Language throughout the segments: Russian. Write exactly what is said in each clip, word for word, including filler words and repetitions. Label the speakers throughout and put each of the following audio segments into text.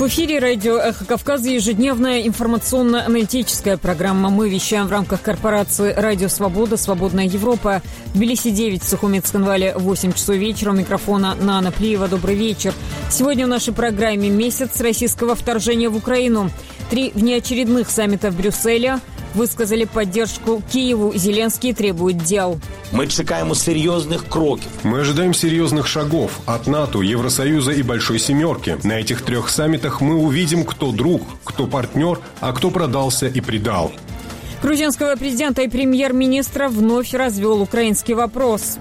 Speaker 1: В эфире радио «Эхо Кавказа» ежедневная информационно-аналитическая программа. Мы вещаем в рамках корпорации «Радио Свобода», «Свободная Европа». В Тбилиси девять, в Сухумет-Цхинвале восемь часов вечера. У микрофона Нана Плиева. Добрый вечер. Сегодня в нашей программе месяц российского вторжения в Украину. Три внеочередных саммита в Брюсселе высказали поддержку Киеву. Зеленский требует дел.
Speaker 2: Мы чекаем серьезных кроков.
Speaker 3: Мы ожидаем серьезных шагов от НАТО, Евросоюза и Большой Семерки. На этих трех саммитах мы увидим, кто друг, кто партнер, а кто продался и предал.
Speaker 1: Грузинского президента и премьер-министра вновь развел украинский вопрос.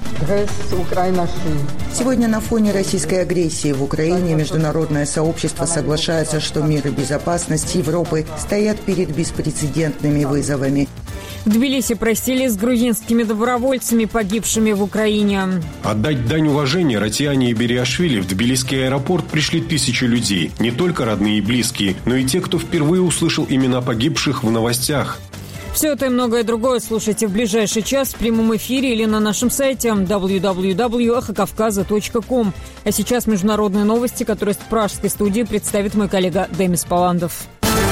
Speaker 4: Сегодня на фоне российской агрессии в Украине международное сообщество соглашается, что мир и безопасность Европы стоят перед беспрецедентными вызовами.
Speaker 1: В Тбилиси простились с грузинскими добровольцами, погибшими в Украине.
Speaker 3: Отдать дань уважения Ратиане и Бериашвили в Тбилисский аэропорт пришли тысячи людей. Не только родные и близкие, но и те, кто впервые услышал имена погибших в новостях.
Speaker 1: Все это и многое другое слушайте в ближайший час в прямом эфире или на нашем сайте дабл ю дабл ю дабл ю точка эхо кавказа точка ком. А сейчас международные новости, которые с пражской студии представит мой коллега Демис Паландов.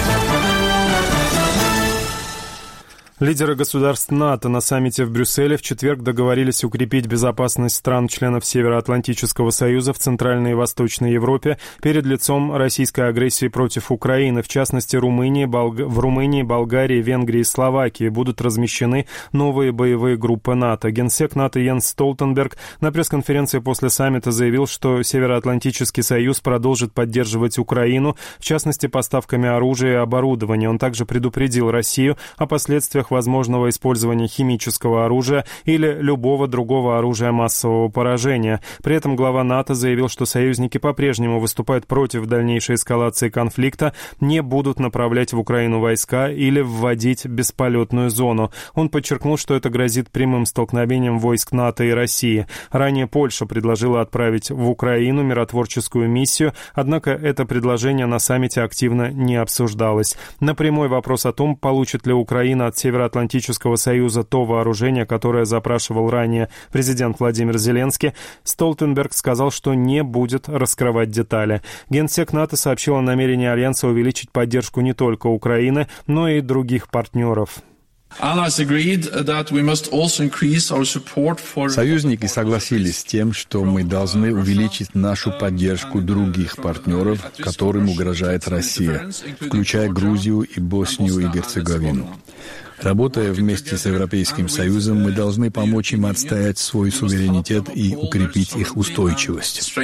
Speaker 5: Лидеры государств НАТО на саммите в Брюсселе в четверг договорились укрепить безопасность стран-членов Североатлантического союза в Центральной и Восточной Европе перед лицом российской агрессии против Украины. В частности, Румынии, Болг... в Румынии, Болгарии, Венгрии и Словакии будут размещены новые боевые группы НАТО. Генсек НАТО Йенс Столтенберг на пресс-конференции после саммита заявил, что Североатлантический союз продолжит поддерживать Украину, в частности, поставками оружия и оборудования. Он также предупредил Россию о последствиях возможного использования химического оружия или любого другого оружия массового поражения. При этом глава НАТО заявил, что союзники по-прежнему выступают против дальнейшей эскалации конфликта, не будут направлять в Украину войска или вводить бесполетную зону. Он подчеркнул, что это грозит прямым столкновением войск НАТО и России. Ранее Польша предложила отправить в Украину миротворческую миссию, однако это предложение на саммите активно не обсуждалось. На прямой вопрос о том, получит ли Украина от Североатлантического союза то вооружение, которое запрашивал ранее президент Владимир Зеленский, Столтенберг сказал, что не будет раскрывать детали. Генсек НАТО сообщил о намерении Альянса увеличить поддержку не только Украины, но и других партнеров.
Speaker 6: Союзники согласились с тем, что мы должны увеличить нашу поддержку других партнеров, которым угрожает Россия, включая Грузию и Боснию и Герцеговину. Работая вместе с Европейским Союзом, мы должны помочь им отстоять свой суверенитет и укрепить их устойчивость.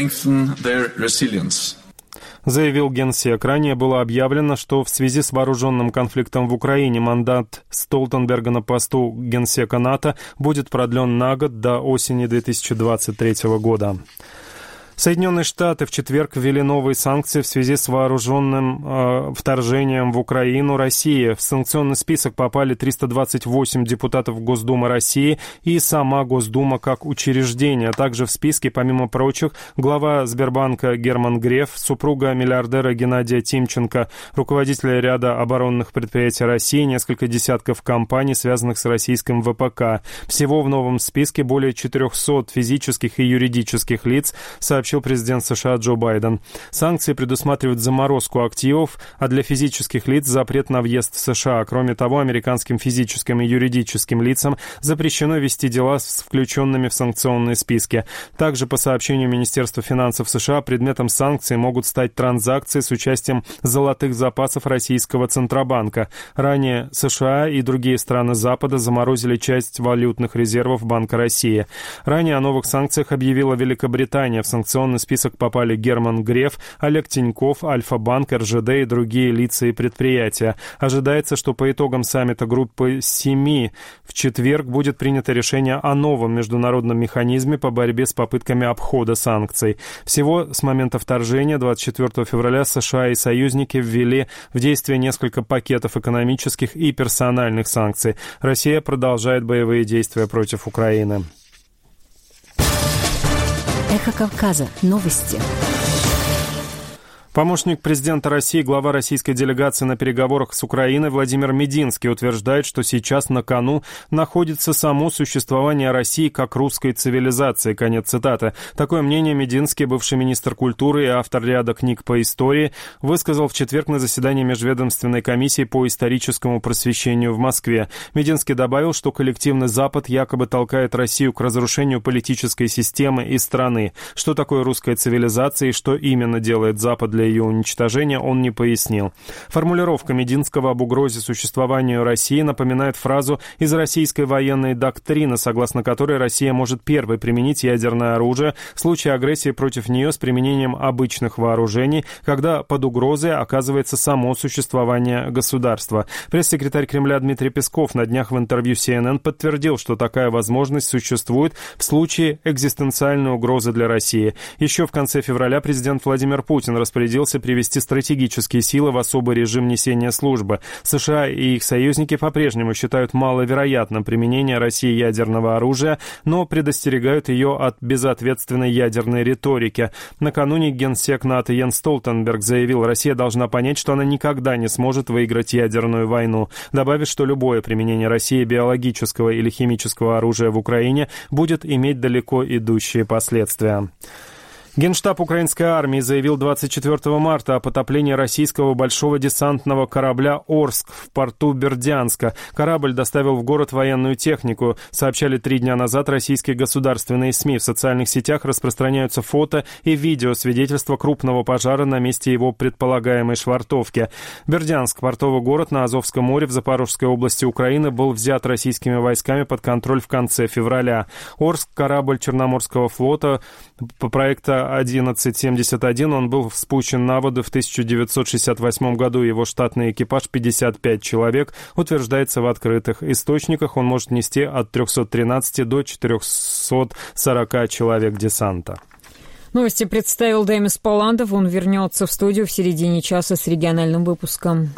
Speaker 5: Заявил Генсек. Ранее было объявлено, что в связи с вооруженным конфликтом в Украине мандат Столтенберга на посту Генсека НАТО будет продлен на год до осени две тысячи двадцать третьего года. Соединенные Штаты в четверг ввели новые санкции в связи с вооруженным э, вторжением в Украину России. В санкционный список попали триста двадцать восемь депутатов Госдумы России и сама Госдума как учреждение. Также в списке, помимо прочих, глава Сбербанка Герман Греф, супруга миллиардера Геннадия Тимченко, руководителя ряда оборонных предприятий России, несколько десятков компаний, связанных с российским ВПК. Всего в новом списке более четырехсот физических и юридических лиц, сообщил президент США Джо Байден. Санкции предусматривают заморозку активов, а для физических лиц запрет на въезд в США. Кроме того, американским физическим и юридическим лицам запрещено вести дела с включенными в санкционные списки. Также, по сообщению Министерства финансов США, предметом санкций могут стать транзакции с участием золотых запасов российского Центробанка. Ранее США и другие страны Запада заморозили часть валютных резервов Банка России. Ранее о новых санкциях объявила Великобритания. В санкционный список попали Герман Греф, Олег Тиньков, Альфа-Банк, эр жэ дэ и другие лица и предприятия. Ожидается, что по итогам саммита группы семи в четверг будет принято решение о новом международном механизме по борьбе с попытками обхода санкций. Всего с момента вторжения двадцать четвёртого февраля США и союзники ввели в действие несколько пакетов экономических и персональных санкций. Россия продолжает боевые действия против Украины.
Speaker 7: Эхо Кавказа. Новости.
Speaker 5: Помощник президента России, глава российской делегации на переговорах с Украиной Владимир Мединский утверждает, что сейчас на кону находится само существование России как русской цивилизации. Конец цитаты. Такое мнение Мединский, бывший министр культуры и автор ряда книг по истории, высказал в четверг на заседании Межведомственной комиссии по историческому просвещению в Москве. Мединский добавил, что коллективный Запад якобы толкает Россию к разрушению политической системы и страны. Что такое русская цивилизация и что именно делает Запад для ее уничтожения, он не пояснил. Формулировка Мединского об угрозе существованию России напоминает фразу из российской военной доктрины, согласно которой Россия может первой применить ядерное оружие в случае агрессии против нее с применением обычных вооружений, когда под угрозой оказывается само существование государства. Пресс-секретарь Кремля Дмитрий Песков на днях в интервью си эн эн подтвердил, что такая возможность существует в случае экзистенциальной угрозы для России. Еще в конце февраля президент Владимир Путин распорядился привести стратегические силы в особый режим несения службы. США и их союзники по-прежнему считают маловероятным применение России ядерного оружия, но предостерегают ее от безответственной ядерной риторики. Накануне генсек НАТО Йенс Столтенберг заявил, Россия должна понять, что она никогда не сможет выиграть ядерную войну, добавив, что любое применение России биологического или химического оружия в Украине будет иметь далеко идущие последствия. Генштаб украинской армии заявил двадцать четвёртого марта о потоплении российского большого десантного корабля «Орск» в порту Бердянска. Корабль доставил в город военную технику. Сообщали три дня назад российские государственные СМИ. В социальных сетях распространяются фото и видео свидетельства крупного пожара на месте его предполагаемой швартовки. Бердянск, портовый город на Азовском море в Запорожской области Украины, был взят российскими войсками под контроль в конце февраля. «Орск» — корабль Черноморского флота по проекту одиннадцать семьдесят один, он был спущен на воду в тысяча девятьсот шестьдесят восьмом году. Его штатный экипаж пятьдесят пять человек. Утверждается в открытых источниках, он может нести от трехсот тринадцати до четырехсот сорока человек десанта.
Speaker 1: Новости представил Демис Поландов. Он вернется в студию в середине часа с региональным выпуском.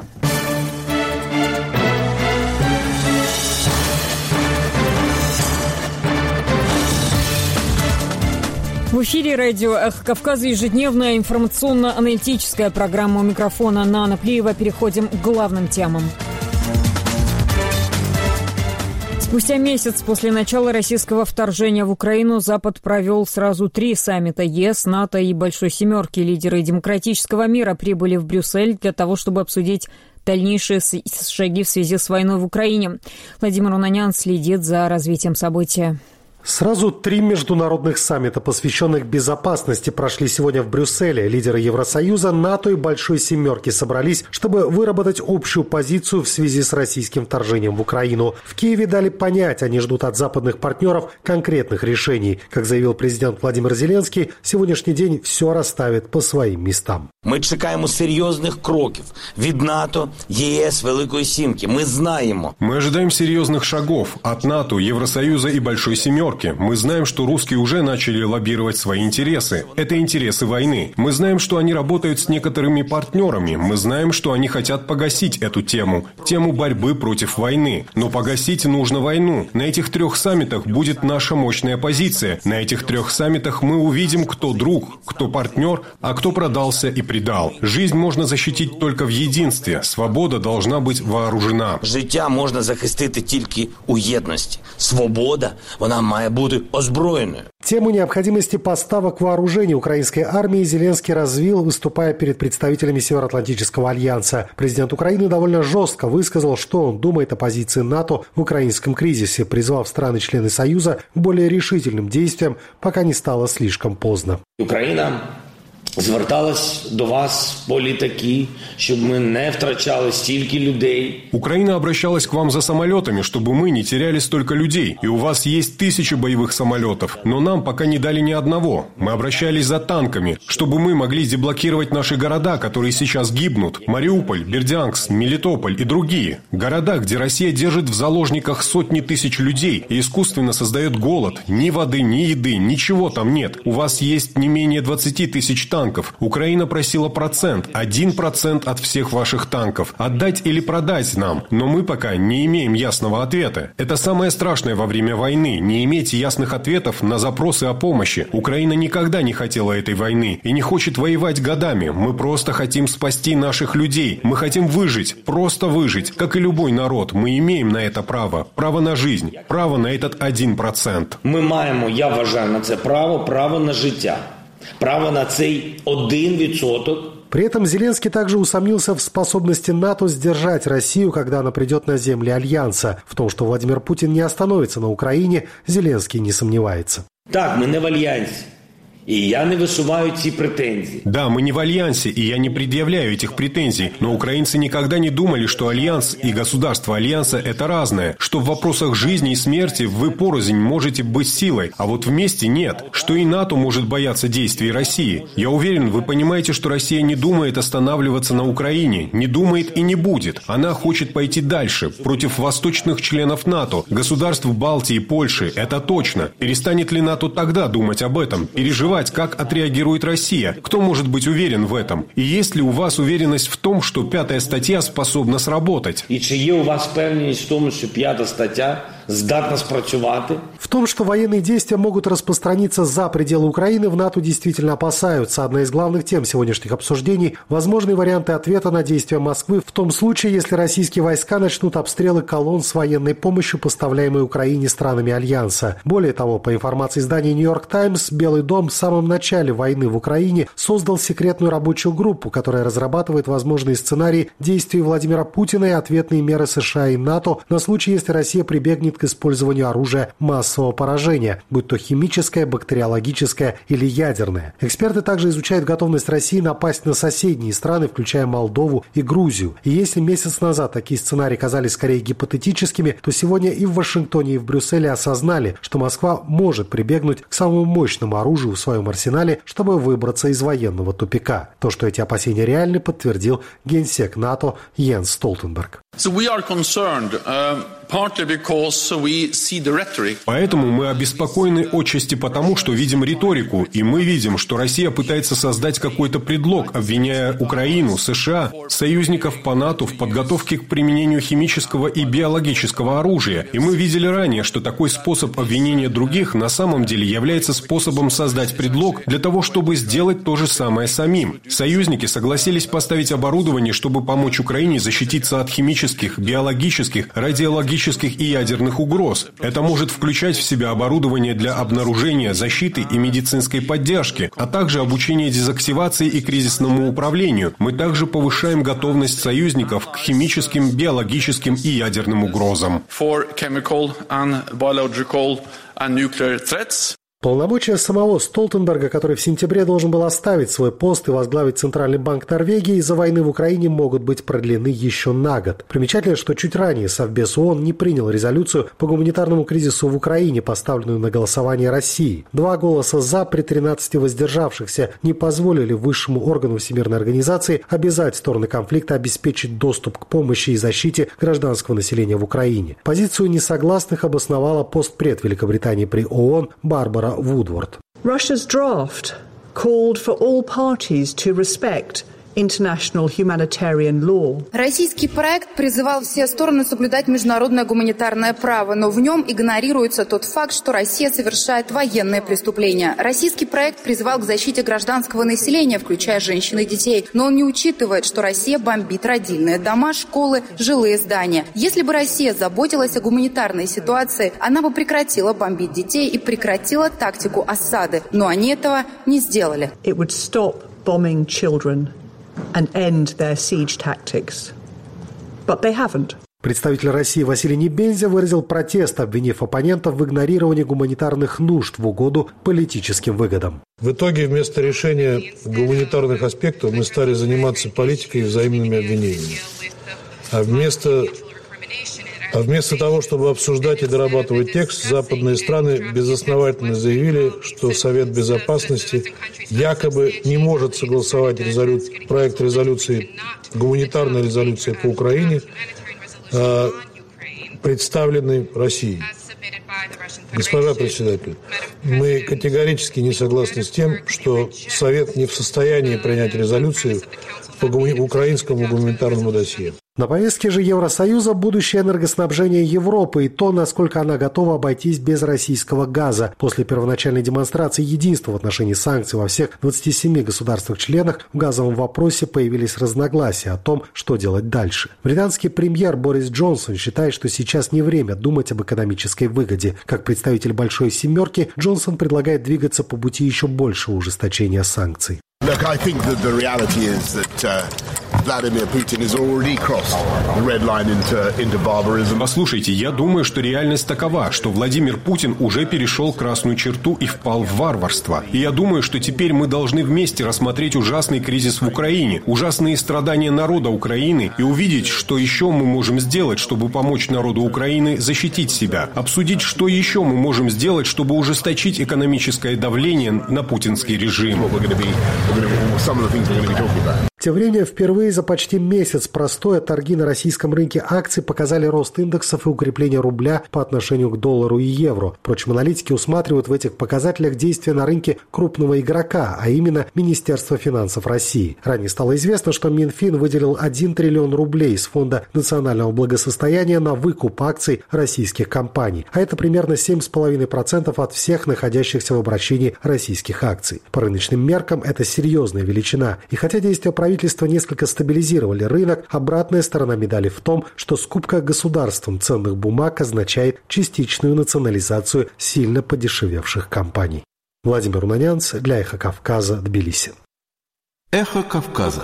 Speaker 1: В эфире радио «Эхо Кавказа» ежедневная информационно-аналитическая программа. У микрофона Нана Плиева. Переходим к главным темам. Спустя месяц после начала российского вторжения в Украину Запад провел сразу три саммита ЕС, НАТО и Большой Семерки. Лидеры демократического мира прибыли в Брюссель для того, чтобы обсудить дальнейшие шаги в связи с войной в Украине. Владимир Унанян следит за развитием событий.
Speaker 7: Сразу три международных саммита, посвященных безопасности, прошли сегодня в Брюсселе. Лидеры Евросоюза, НАТО и Большой Семерки собрались, чтобы выработать общую позицию в связи с российским вторжением в Украину. В Киеве дали понять, они ждут от западных партнеров конкретных решений. Как заявил президент Владимир Зеленский, сегодняшний день все расставит по своим местам.
Speaker 2: Ми чекаємо серйозних кроків від НАТО, ЄС, Великої Сімки. Мы знаем.
Speaker 3: Мы ожидаем серьезных шагов от НАТО, Евросоюза и Большой Семерки. Мы знаем, что русские уже начали лоббировать свои интересы. Это интересы войны. Мы знаем, что они работают с некоторыми партнерами. Мы знаем, что они хотят погасить эту тему. Тему борьбы против войны. Но погасить нужно войну. На этих трех саммитах будет наша мощная позиция. На этих трех саммитах мы увидим, кто друг, кто партнер, а кто продался и предал. Жизнь можно защитить только в единстве. Свобода должна быть вооружена.
Speaker 2: Життя можна захистити тільки у єдності. Свобода, вона має бути озброєною.
Speaker 7: Тему необходимости поставок вооружений украинской армии Зеленский развил, выступая перед представителями Североатлантического альянса. Президент Украины довольно жестко высказал, что он думает о позиции НАТО в украинском кризисе, призвав страны-члены Союза к более решительным действиям, пока не стало слишком поздно.
Speaker 8: Украина зверталась до вас по літаки, щоб ми не втрачали стільки людей.
Speaker 3: Украина обращалась к вам за самолетами, чтобы мы не теряли столько людей. И у вас есть тысячи боевых самолетов, но нам пока не дали ни одного. Мы обращались за танками, чтобы мы могли деблокировать наши города, которые сейчас гибнут. Мариуполь, Бердянск, Мелитополь и другие. Города, где Россия держит в заложниках сотни тысяч людей и искусственно создает голод. Ни воды, ни еды, ничего там нет. У вас есть не менее двадцати тысяч танков. танков. Украина просила процент, один процент от всех ваших танков. Отдать или продать нам. Но мы пока не имеем ясного ответа. Это самое страшное во время войны – не иметь ясных ответов на запросы о помощи. Украина никогда не хотела этой войны и не хочет воевать годами. Мы просто хотим спасти наших людей. Мы хотим выжить, просто выжить. Как и любой народ, мы имеем на это право. Право на жизнь, право на этот один процент.
Speaker 8: Ми маємо, я вважаю, на це право, право на життя. Право на цей один відсоток.
Speaker 7: При этом Зеленский также усомнился в способности НАТО сдержать Россию, когда она придет на земли Альянса. В том, что Владимир Путин не остановится на Украине, Зеленский не сомневается.
Speaker 8: Так, мы не в Альянсе. И я не высуваю эти претензии.
Speaker 3: Да, мы не в Альянсе, и я не предъявляю этих претензий. Но украинцы никогда не думали, что Альянс и государство Альянса – это разное. Что в вопросах жизни и смерти вы порознь можете быть силой, а вот вместе нет. Что и НАТО может бояться действий России. Я уверен, вы понимаете, что Россия не думает останавливаться на Украине. Не думает и не будет. Она хочет пойти дальше, против восточных членов НАТО, государств Балтии и Польши. Это точно. Перестанет ли НАТО тогда думать об этом? Переживать, как отреагирует Россия. Кто может быть уверен в этом? И есть ли у вас уверенность в том, что пятая статья способна сработать?
Speaker 8: И чи є у вас впевненість в тому, що п'ята стаття здатна спрацювати?
Speaker 7: В том, что военные действия могут распространиться за пределы Украины, в НАТО действительно опасаются. Одна из главных тем сегодняшних обсуждений – возможные варианты ответа на действия Москвы в том случае, если российские войска начнут обстрелы колонн с военной помощью, поставляемой Украине странами Альянса. Более того, по информации издания «Нью-Йорк Таймс», Белый дом в самом начале войны в Украине создал секретную рабочую группу, которая разрабатывает возможные сценарии действий Владимира Путина и ответные меры США и НАТО на случай, если Россия прибегнет к использованию оружия массового поражения, будь то химическое, бактериологическое или ядерное. Эксперты также изучают готовность России напасть на соседние страны, включая Молдову и Грузию. И если месяц назад такие сценарии казались скорее гипотетическими, то сегодня и в Вашингтоне, и в Брюсселе осознали, что Москва может прибегнуть к самому мощному оружию в своем арсенале, чтобы выбраться из военного тупика. То, что эти опасения реальны, подтвердил генсек НАТО Йенс Столтенберг.
Speaker 9: So we are concerned, uh, partly because we see the rhetoric.
Speaker 3: Поэтому мы обеспокоены отчасти потому, что видим риторику, и мы видим, что Россия пытается создать какой-то предлог, обвиняя Украину, США, союзников по НАТО в подготовке к применению химического и биологического оружия. И мы видели ранее, что такой способ обвинения других на самом деле является способом создать предлог для того, чтобы сделать то же самое самим. Союзники согласились поставить оборудование, чтобы помочь Украине защититься от химических, биологических, радиологических и ядерных угроз. Это может включать в себя оборудование для обнаружения, защиты и медицинской поддержки, а также обучение дезактивации и кризисному управлению. Мы также повышаем готовность союзников к химическим, биологическим и ядерным угрозам.
Speaker 7: Полномочия самого Столтенберга, который в сентябре должен был оставить свой пост и возглавить Центральный банк Норвегии, из-за войны в Украине могут быть продлены еще на год. Примечательно, что чуть ранее Совбез ООН не принял резолюцию по гуманитарному кризису в Украине, поставленную на голосование России. Два голоса «за» при тринадцати воздержавшихся не позволили высшему органу Всемирной организации обязать стороны конфликта обеспечить доступ к помощи и защите гражданского населения в Украине. Позицию несогласных обосновала постпред Великобритании при ООН Барбара Вудворд.
Speaker 10: Russia's draft called for all parties to respect international humanitarian law.
Speaker 11: Российский проект призывал все стороны соблюдать международное гуманитарное право, но в нем игнорируется тот факт, что Россия совершает военные преступления. Российский проект призывал к защите гражданского населения, включая женщин и детей, но он не учитывает, что Россия бомбит родильные дома, школы, жилые здания. Если бы Россия заботилась о гуманитарной ситуации, она бы прекратила бомбить детей и прекратила тактику осады, но они этого не сделали.
Speaker 10: It would stop bombing children and end their siege tactics. But they haven't.
Speaker 7: Представитель России Василий Небензя выразил протест, обвинив оппонентов в игнорировании гуманитарных нужд в угоду политическим выгодам.
Speaker 12: В итоге вместо решения гуманитарных аспектов мы стали заниматься политикой и взаимными обвинениями. А вместо, а вместо того, чтобы обсуждать и дорабатывать текст, западные страны безосновательно заявили, что Совет Безопасности якобы не может согласовать резолю... проект резолюции, гуманитарной резолюции по Украине, представленный Россией. Госпожа председатель, Мы категорически не согласны с тем, что Совет не в состоянии принять резолюцию по украинскому гуманитарному досье.
Speaker 7: На повестке же Евросоюза будущее энергоснабжения Европы и то, насколько она готова обойтись без российского газа. После первоначальной демонстрации единства в отношении санкций во всех двадцати семи государствах-членах в газовом вопросе появились разногласия о том, что делать дальше. Британский премьер Борис Джонсон считает, что сейчас не время думать об экономической выгоде. Как представитель «Большой семерки» Джонсон предлагает двигаться по пути еще большего ужесточения санкций.
Speaker 13: Look, I think that the reality is that uh, Vladimir Putin has already crossed the red line into, into barbarism.
Speaker 3: Послушайте, я думаю, что реальность такова, что Владимир Путин уже перешел красную черту и впал в варварство. И я думаю, что теперь мы должны вместе рассмотреть ужасный кризис в Украине, ужасные страдания народа Украины и увидеть, что еще мы можем сделать, чтобы помочь народу Украины защитить себя. Обсудить, что еще мы можем сделать, чтобы ужесточить экономическое давление на путинский режим.
Speaker 7: Тем временем, впервые за почти месяц простоя торги на российском рынке акций показали рост индексов и укрепление рубля по отношению к доллару и евро. Впрочем, аналитики усматривают в этих показателях действия на рынке крупного игрока, а именно Министерства финансов России. Ранее стало известно, что Минфин выделил один триллион рублей из Фонда национального благосостояния на выкуп акций российских компаний, а это примерно семь целых пять десятых процента от всех находящихся в обращении российских акций. По рыночным меркам это серьезная величина. И хотя действия правительства Правительства несколько стабилизировали рынок, обратная сторона медали в том, что скупка государством ценных бумаг означает частичную национализацию сильно подешевевших компаний. Владимир Унанянц для «Эхо Кавказа», Тбилиси.
Speaker 14: «Эхо Кавказа».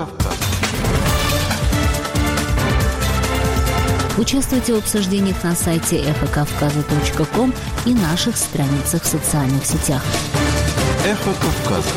Speaker 14: Участвуйте в обсуждениях на сайте эхо кавказа точка ком и наших страницах в социальных сетях. «Эхо Кавказа».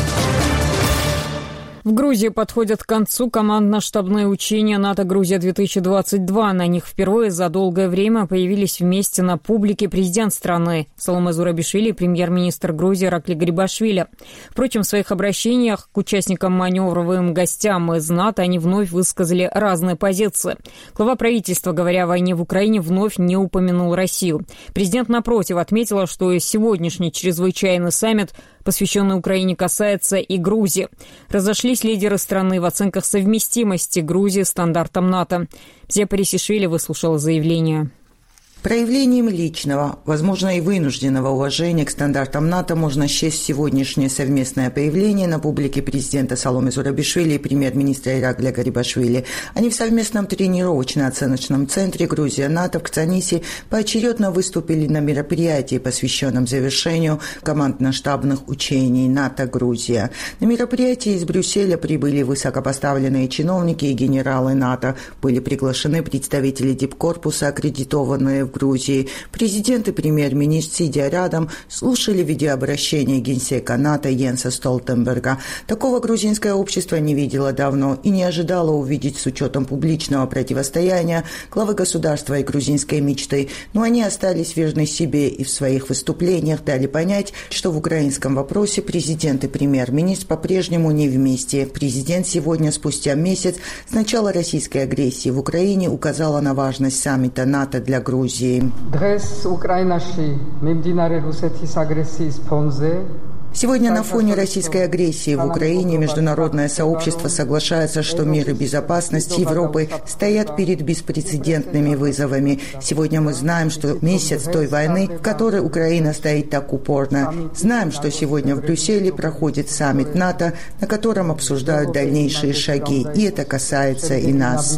Speaker 1: В Грузии подходят к концу командно-штабные учения НАТО-Грузия-две тысячи двадцать два. На них впервые за долгое время появились вместе на публике президент страны Саломе Зурабишвили и премьер-министр Грузии Иракли Гарибашвили. Впрочем, в своих обращениях к участникам маневровым гостям из НАТО они вновь высказали разные позиции. Глава правительства, говоря о войне в Украине, вновь не упомянул Россию. Президент, напротив, отметила, что сегодняшний чрезвычайный саммит, посвященный Украине, касается и Грузии. Разошлись лидеры страны в оценках совместимости Грузии с стандартом НАТО. Зия Парисишвили выслушала заявление.
Speaker 4: Проявлением личного, возможно, и вынужденного уважения к стандартам НАТО можно счесть сегодняшнее совместное появление на публике президента Саломе Зурабишвили и премьер-министра Иракля Гарибашвили. Они в совместном тренировочно-оценочном центре «Грузия-НАТО» в Кцанисе поочередно выступили на мероприятии, посвященном завершению командно-штабных учений НАТО-Грузия. На мероприятии из Брюсселя прибыли высокопоставленные чиновники и генералы НАТО. Были приглашены представители дипкорпуса, аккредитованные в Грузии. Президент и премьер-министр, сидя рядом, слушали видеообращение генсека НАТО Йенса Столтенберга. Такого грузинское общество не видело давно и не ожидало увидеть с учетом публичного противостояния главы государства и грузинской мечты. Но они остались верны себе и в своих выступлениях дали понять, что в украинском вопросе президент и премьер-министр по-прежнему не вместе. Президент сегодня, спустя месяц с начала российской агрессии в Украине, указала на важность саммита НАТО для Грузии. Сегодня на фоне российской агрессии в Украине международное сообщество соглашается, что мир и безопасность Европы стоят перед беспрецедентными вызовами. Сегодня мы знаем, что месяц той войны, в которой Украина стоит так упорно. Знаем, что сегодня в Брюсселе проходит саммит НАТО, на котором обсуждают дальнейшие шаги, и это касается и нас.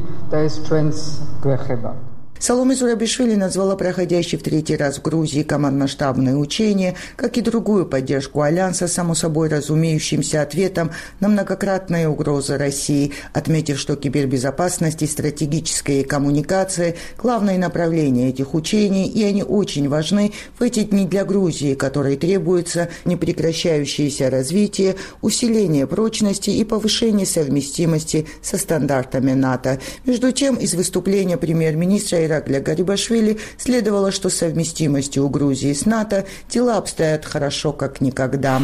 Speaker 4: Саломе Зурабишвили назвала проходящий в третий раз в Грузии командно-штабные учения, как и другую поддержку Альянса, само собой разумеющимся ответом на многократные угрозы России, отметив, что кибербезопасность и стратегические коммуникации – главное направление этих учений, и они очень важны в эти дни для Грузии, которой требуется непрекращающееся развитие, усиление прочности и повышение совместимости со стандартами НАТО. Между тем, из выступления премьер-министра Иракля Гарибашвили следовало, что с совместимостью у Грузии с НАТО дела обстоят хорошо, как никогда.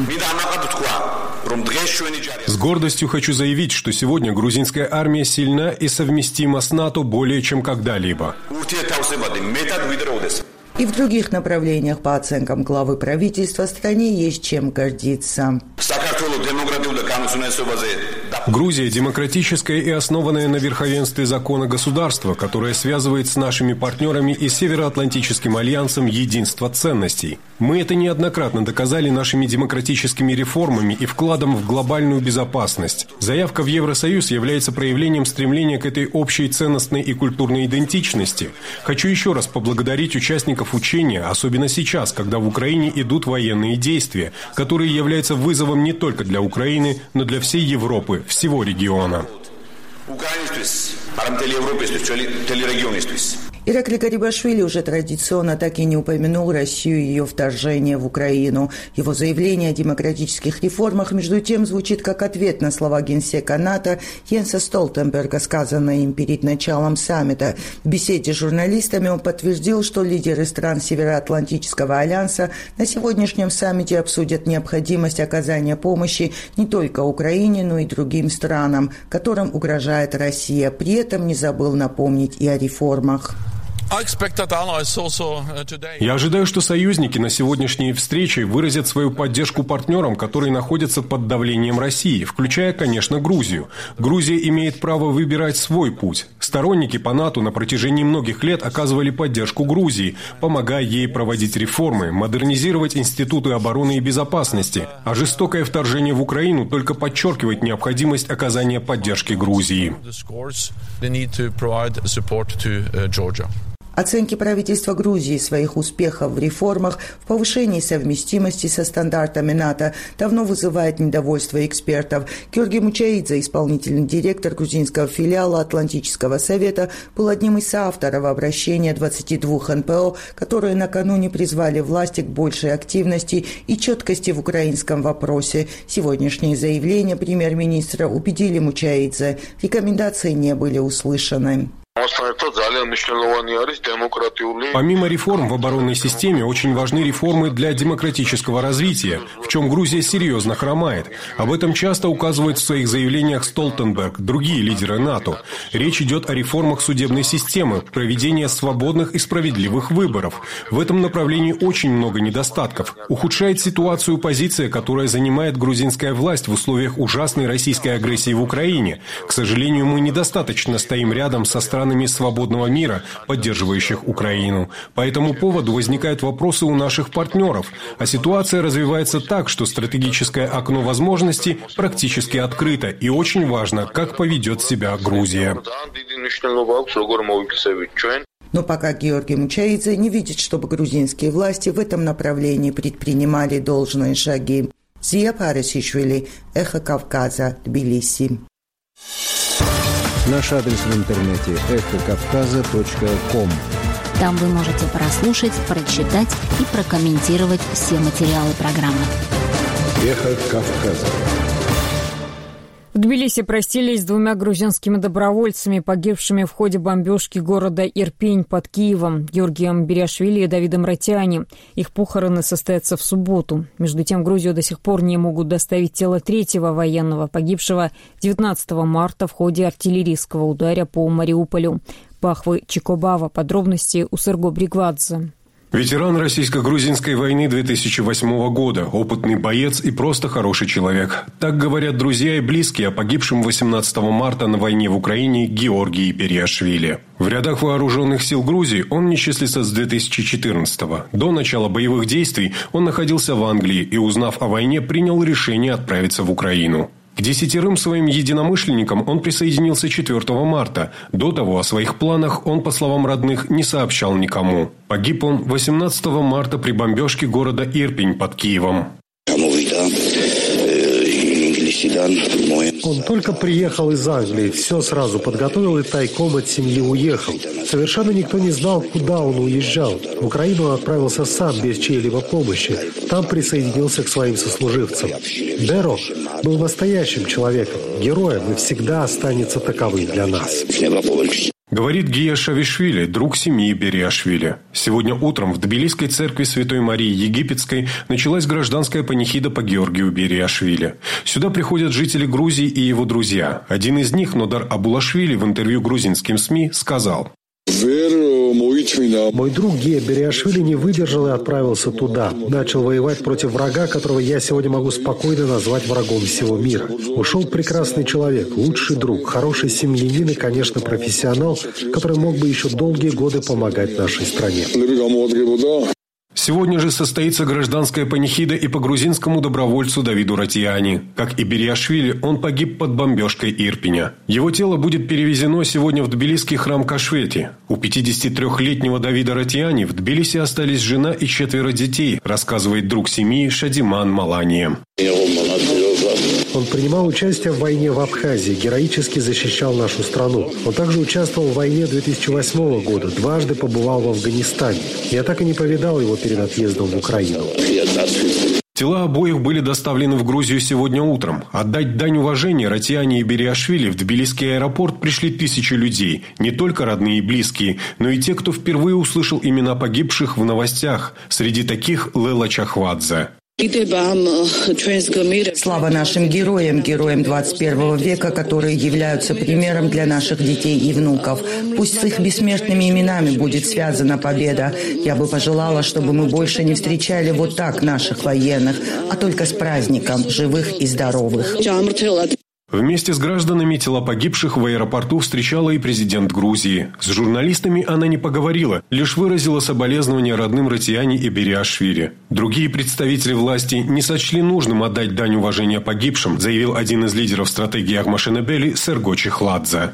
Speaker 3: С гордостью хочу заявить, что сегодня грузинская армия сильна и совместима с НАТО более чем когда-либо.
Speaker 4: И в других направлениях, по оценкам главы правительства, стране есть чем гордиться.
Speaker 3: Грузия – демократическое и основанное на верховенстве закона государство, которое связывает с нашими партнерами и Североатлантическим альянсом единство ценностей. Мы это неоднократно доказали нашими демократическими реформами и вкладом в глобальную безопасность. Заявка в Евросоюз является проявлением стремления к этой общей ценностной и культурной идентичности. Хочу еще раз поблагодарить участников учения, особенно сейчас, когда в Украине идут военные действия, которые являются вызовом не только для Украины, но для всей Европы, всего региона.
Speaker 4: Иракли Гарибашвили уже традиционно так и не упомянул Россию и ее вторжение в Украину. Его заявление о демократических реформах, между тем, звучит как ответ на слова генсека НАТО Йенса Столтенберга, сказанные им перед началом саммита. В беседе с журналистами он подтвердил, что лидеры стран Североатлантического альянса на сегодняшнем саммите обсудят необходимость оказания помощи не только Украине, но и другим странам, которым угрожает Россия. При этом не забыл напомнить и о реформах.
Speaker 3: Я ожидаю, что союзники на сегодняшней встрече выразят свою поддержку партнерам, которые находятся под давлением России, включая, конечно, Грузию. Грузия имеет право выбирать свой путь. Сторонники по НАТО на протяжении многих лет оказывали поддержку Грузии, помогая ей проводить реформы, модернизировать институты обороны и безопасности. А жестокое вторжение в Украину только подчеркивает необходимость оказания поддержки Грузии.
Speaker 4: Оценки правительства Грузии своих успехов в реформах, в повышении совместимости со стандартами НАТО давно вызывает недовольство экспертов. Георгий Мучаидзе, исполнительный директор грузинского филиала Атлантического совета, был одним из соавторов обращения двадцати двух эн пэ о, которые накануне призвали власти к большей активности и четкости в украинском вопросе. Сегодняшние заявления премьер-министра убедили Мучаидзе, рекомендации не были услышаны.
Speaker 3: Помимо реформ в оборонной системе, очень важны реформы для демократического развития, в чем Грузия серьезно хромает. Об этом часто указывают в своих заявлениях Столтенберг, другие лидеры НАТО. Речь идет о реформах судебной системы, проведении свободных и справедливых выборов. В этом направлении очень много недостатков. Ухудшает ситуацию позиция, которая занимает грузинская власть в условиях ужасной российской агрессии в Украине. К сожалению, мы недостаточно стоим рядом со странами свободного мира, поддерживающих Украину. По этому поводу возникают вопросы у наших партнеров, а ситуация развивается так, что стратегическое окно возможностей практически открыто, и очень важно, как поведет себя Грузия.
Speaker 4: Но пока Георгий Мучаидзе не видит, чтобы грузинские власти в этом направлении предпринимали должные шаги. Зия Парасишвили, Эхо Кавказа, Тбилиси.
Speaker 15: Наш адрес в интернете эхо кавказа точка ком.
Speaker 14: Там вы можете прослушать, прочитать и прокомментировать все материалы программы.
Speaker 15: Эхо Кавказа.
Speaker 1: В Тбилиси простились с двумя грузинскими добровольцами, погибшими в ходе бомбежки города Ирпень под Киевом, Георгием Бериашвили и Давидом Ратиани. Их похороны состоятся в субботу. Между тем, в Грузию до сих пор не могут доставить тело третьего военного, погибшего девятнадцатого марта в ходе артиллерийского удара по Мариуполю. Пахвы Чикобава. Подробности у Серго Бригвадзе.
Speaker 3: Ветеран российско-грузинской войны две тысячи восьмого года, опытный боец и просто хороший человек. Так говорят друзья и близкие о погибшем восемнадцатого марта на войне в Украине Георгии Бериашвили. В рядах вооруженных сил Грузии он не числится с две тысячи четырнадцатого. До начала боевых действий он находился в Англии и, узнав о войне, принял решение отправиться в Украину. К десятерым своим единомышленникам он присоединился четвертого марта. До того о своих планах он, по словам родных, не сообщал никому. Погиб он восемнадцатого марта при бомбежке города Ирпень под Киевом.
Speaker 7: Он только приехал из Англии, все сразу подготовил и тайком от семьи уехал. Совершенно никто не знал, куда он уезжал. В Украину он отправился сам, без чьей-либо помощи. Там присоединился к своим сослуживцам. Беро был настоящим человеком, героем и всегда останется таковым для нас.
Speaker 3: Говорит Гия Шавишвили, друг семьи Бериашвили. Сегодня утром в Тбилисской церкви Святой Марии Египетской началась гражданская панихида по Георгию Бериашвили. Сюда приходят жители Грузии и его друзья. Один из них, Нодар Абулашвили, в интервью грузинским СМИ сказал:
Speaker 7: Мой друг Гея Бериашвили не выдержал и отправился туда. Начал воевать против врага, которого я сегодня могу спокойно назвать врагом всего мира. Ушел прекрасный человек, лучший друг, хороший семьянин и, конечно, профессионал, который мог бы еще долгие годы помогать нашей стране.
Speaker 3: Сегодня же состоится гражданская панихида и по грузинскому добровольцу Давиду Ратияни. Как и Бериашвили, он погиб под бомбежкой Ирпеня. Его тело будет перевезено сегодня в тбилисский храм Кашвети. У пятидесятитрёхлетнего Давида Ратияни в Тбилиси остались жена и четверо детей, рассказывает друг семьи Шадиман Малания.
Speaker 7: Он принимал участие в войне в Абхазии, героически защищал нашу страну. Он также участвовал в войне две тысячи восьмого года, дважды побывал в Афганистане. Я так и не повидал его перед отъездом в Украину.
Speaker 3: Тела обоих были доставлены в Грузию сегодня утром. Отдать дань уважения Ратияни и Бериашвили в Тбилисский аэропорт пришли тысячи людей. Не только родные и близкие, но и те, кто впервые услышал имена погибших в новостях. Среди таких Лела Чахвадзе.
Speaker 4: Слава нашим героям, героям двадцать первого века, которые являются примером для наших детей и внуков. Пусть с их бессмертными именами будет связана победа. Я бы пожелала, чтобы мы больше не встречали вот так наших военных, а только с праздником живых и здоровых.
Speaker 3: Вместе с гражданами тела погибших в аэропорту встречала и президент Грузии. С журналистами она не поговорила, лишь выразила соболезнования родным Ратияни и Бериашвили. Другие представители власти не сочли нужным отдать дань уважения погибшим, заявил один из лидеров стратегии Ахмашенебели Серго Чехладзе.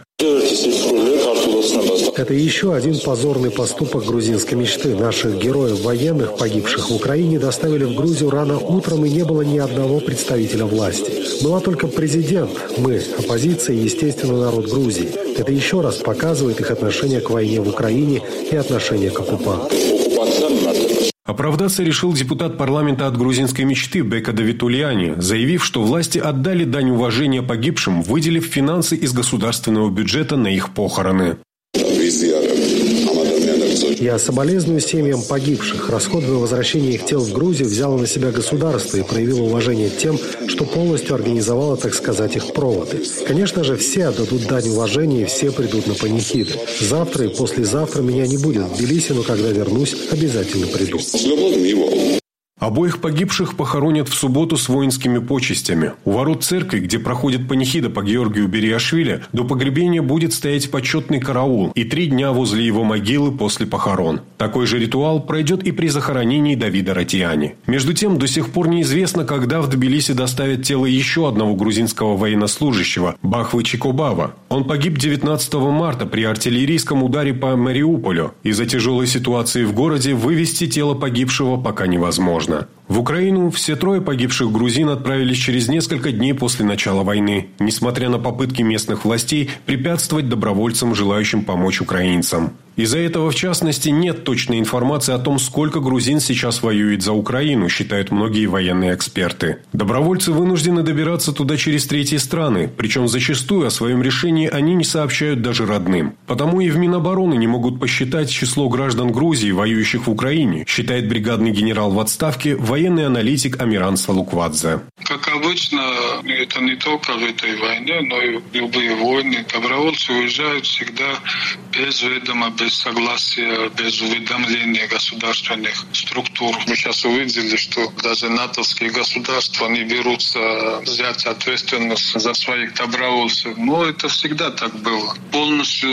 Speaker 7: Это еще один позорный поступок грузинской мечты. Наших героев военных, погибших в Украине, доставили в Грузию рано утром, и не было ни одного представителя власти. Была только президент, мы, оппозиция и, естественно, народ Грузии. Это еще раз показывает их отношение к войне в Украине и отношение к оккупанту.
Speaker 3: Оправдаться решил депутат парламента от грузинской мечты Бека Давитульяни, заявив, что власти отдали дань уважения погибшим, выделив финансы из государственного бюджета на их похороны.
Speaker 7: Я соболезную семьям погибших. Расходы на возвращение их тел в Грузию взяло на себя государство и проявило уважение тем, что полностью организовало, так сказать, их проводы. Конечно же, все отдадут дань уважения и все придут на панихиды. Завтра и послезавтра меня не будет в Тбилиси, но когда вернусь, обязательно приду.
Speaker 3: Обоих погибших похоронят в субботу с воинскими почестями. У ворот церкви, где проходит панихида по Георгию Бериашвили, до погребения будет стоять почетный караул и три дня возле его могилы после похорон. Такой же ритуал пройдет и при захоронении Давида Ратияни. Между тем, до сих пор неизвестно, когда в Тбилиси доставят тело еще одного грузинского военнослужащего – Бахвы Чикобава. Он погиб девятнадцатого марта при артиллерийском ударе по Мариуполю. Из-за тяжелой ситуации в городе вывести тело погибшего пока невозможно. В Украину все трое погибших грузин отправились через несколько дней после начала войны, несмотря на попытки местных властей препятствовать добровольцам, желающим помочь украинцам. Из-за этого, в частности, нет точной информации о том, сколько грузин сейчас воюет за Украину, считают многие военные эксперты. Добровольцы вынуждены добираться туда через третьи страны, причем зачастую о своем решении они не сообщают даже родным. Потому и в Минобороны не могут посчитать число граждан Грузии, воюющих в Украине, считает бригадный генерал в отставке, военный аналитик Амиран Салуквадзе.
Speaker 16: Как обычно, это не только в этой войне, но и в любые войны. Добровольцы уезжают всегда без ведома, без согласия, без уведомления государственных структур. Мы сейчас увидели, что даже натовские государства не берутся взять ответственность за своих добровольцев. Но это всегда так было. Полностью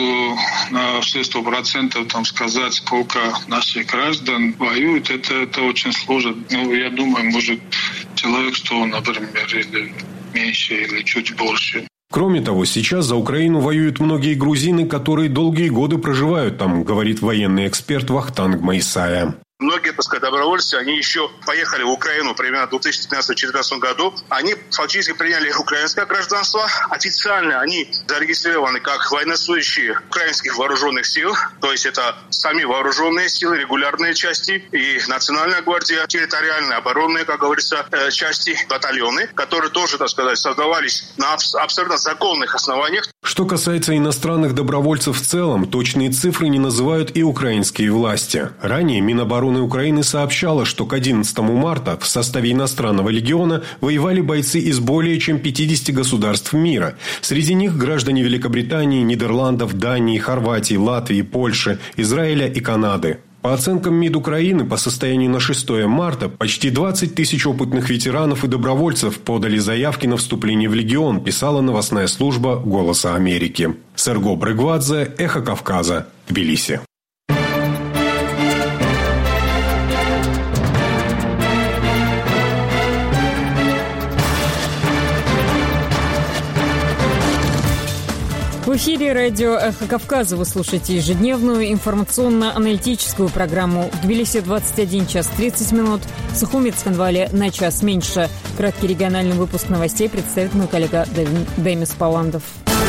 Speaker 16: на все сто процентов там сказать, сколько наших граждан воюют, это, это очень сложно. Ну, я думаю, может, человек сто, например, или меньше, или чуть больше.
Speaker 3: Кроме того, сейчас за Украину воюют многие грузины, которые долгие годы проживают там, говорит военный эксперт Вахтанг Майсая.
Speaker 17: Многие, так сказать, добровольцы, они еще поехали в Украину примерно в две тысячи тринадцатом — две тысячи четырнадцатом году. Они фактически приняли украинское гражданство. Официально они зарегистрированы как военнослужащие украинских вооруженных сил. То есть это сами вооруженные силы, регулярные части и Национальная гвардия, территориальные, оборонные, как говорится, части, батальоны, которые тоже, так сказать, создавались на абсолютно законных основаниях.
Speaker 3: Что касается иностранных добровольцев в целом, точные цифры не называют и украинские власти. Ранее Минобороны обороны Украины сообщала, что к одиннадцатому марта в составе иностранного легиона воевали бойцы из более чем пятидесяти государств мира. Среди них граждане Великобритании, Нидерландов, Дании, Хорватии, Латвии, Польши, Израиля и Канады. По оценкам МИД Украины, по состоянию на шестое марта почти двадцать тысяч опытных ветеранов и добровольцев подали заявки на вступление в легион, писала новостная служба «Голоса Америки». Серго Брыгвадзе, Эхо Кавказа, Тбилиси.
Speaker 1: В эфире радио «Эхо Кавказа». Вы слушаете ежедневную информационно-аналитическую программу. В Тбилиси двадцать один час тридцать минут, в Сухуми, Цхинвале на час меньше. Краткий региональный выпуск новостей представит мой коллега Демис Паландов.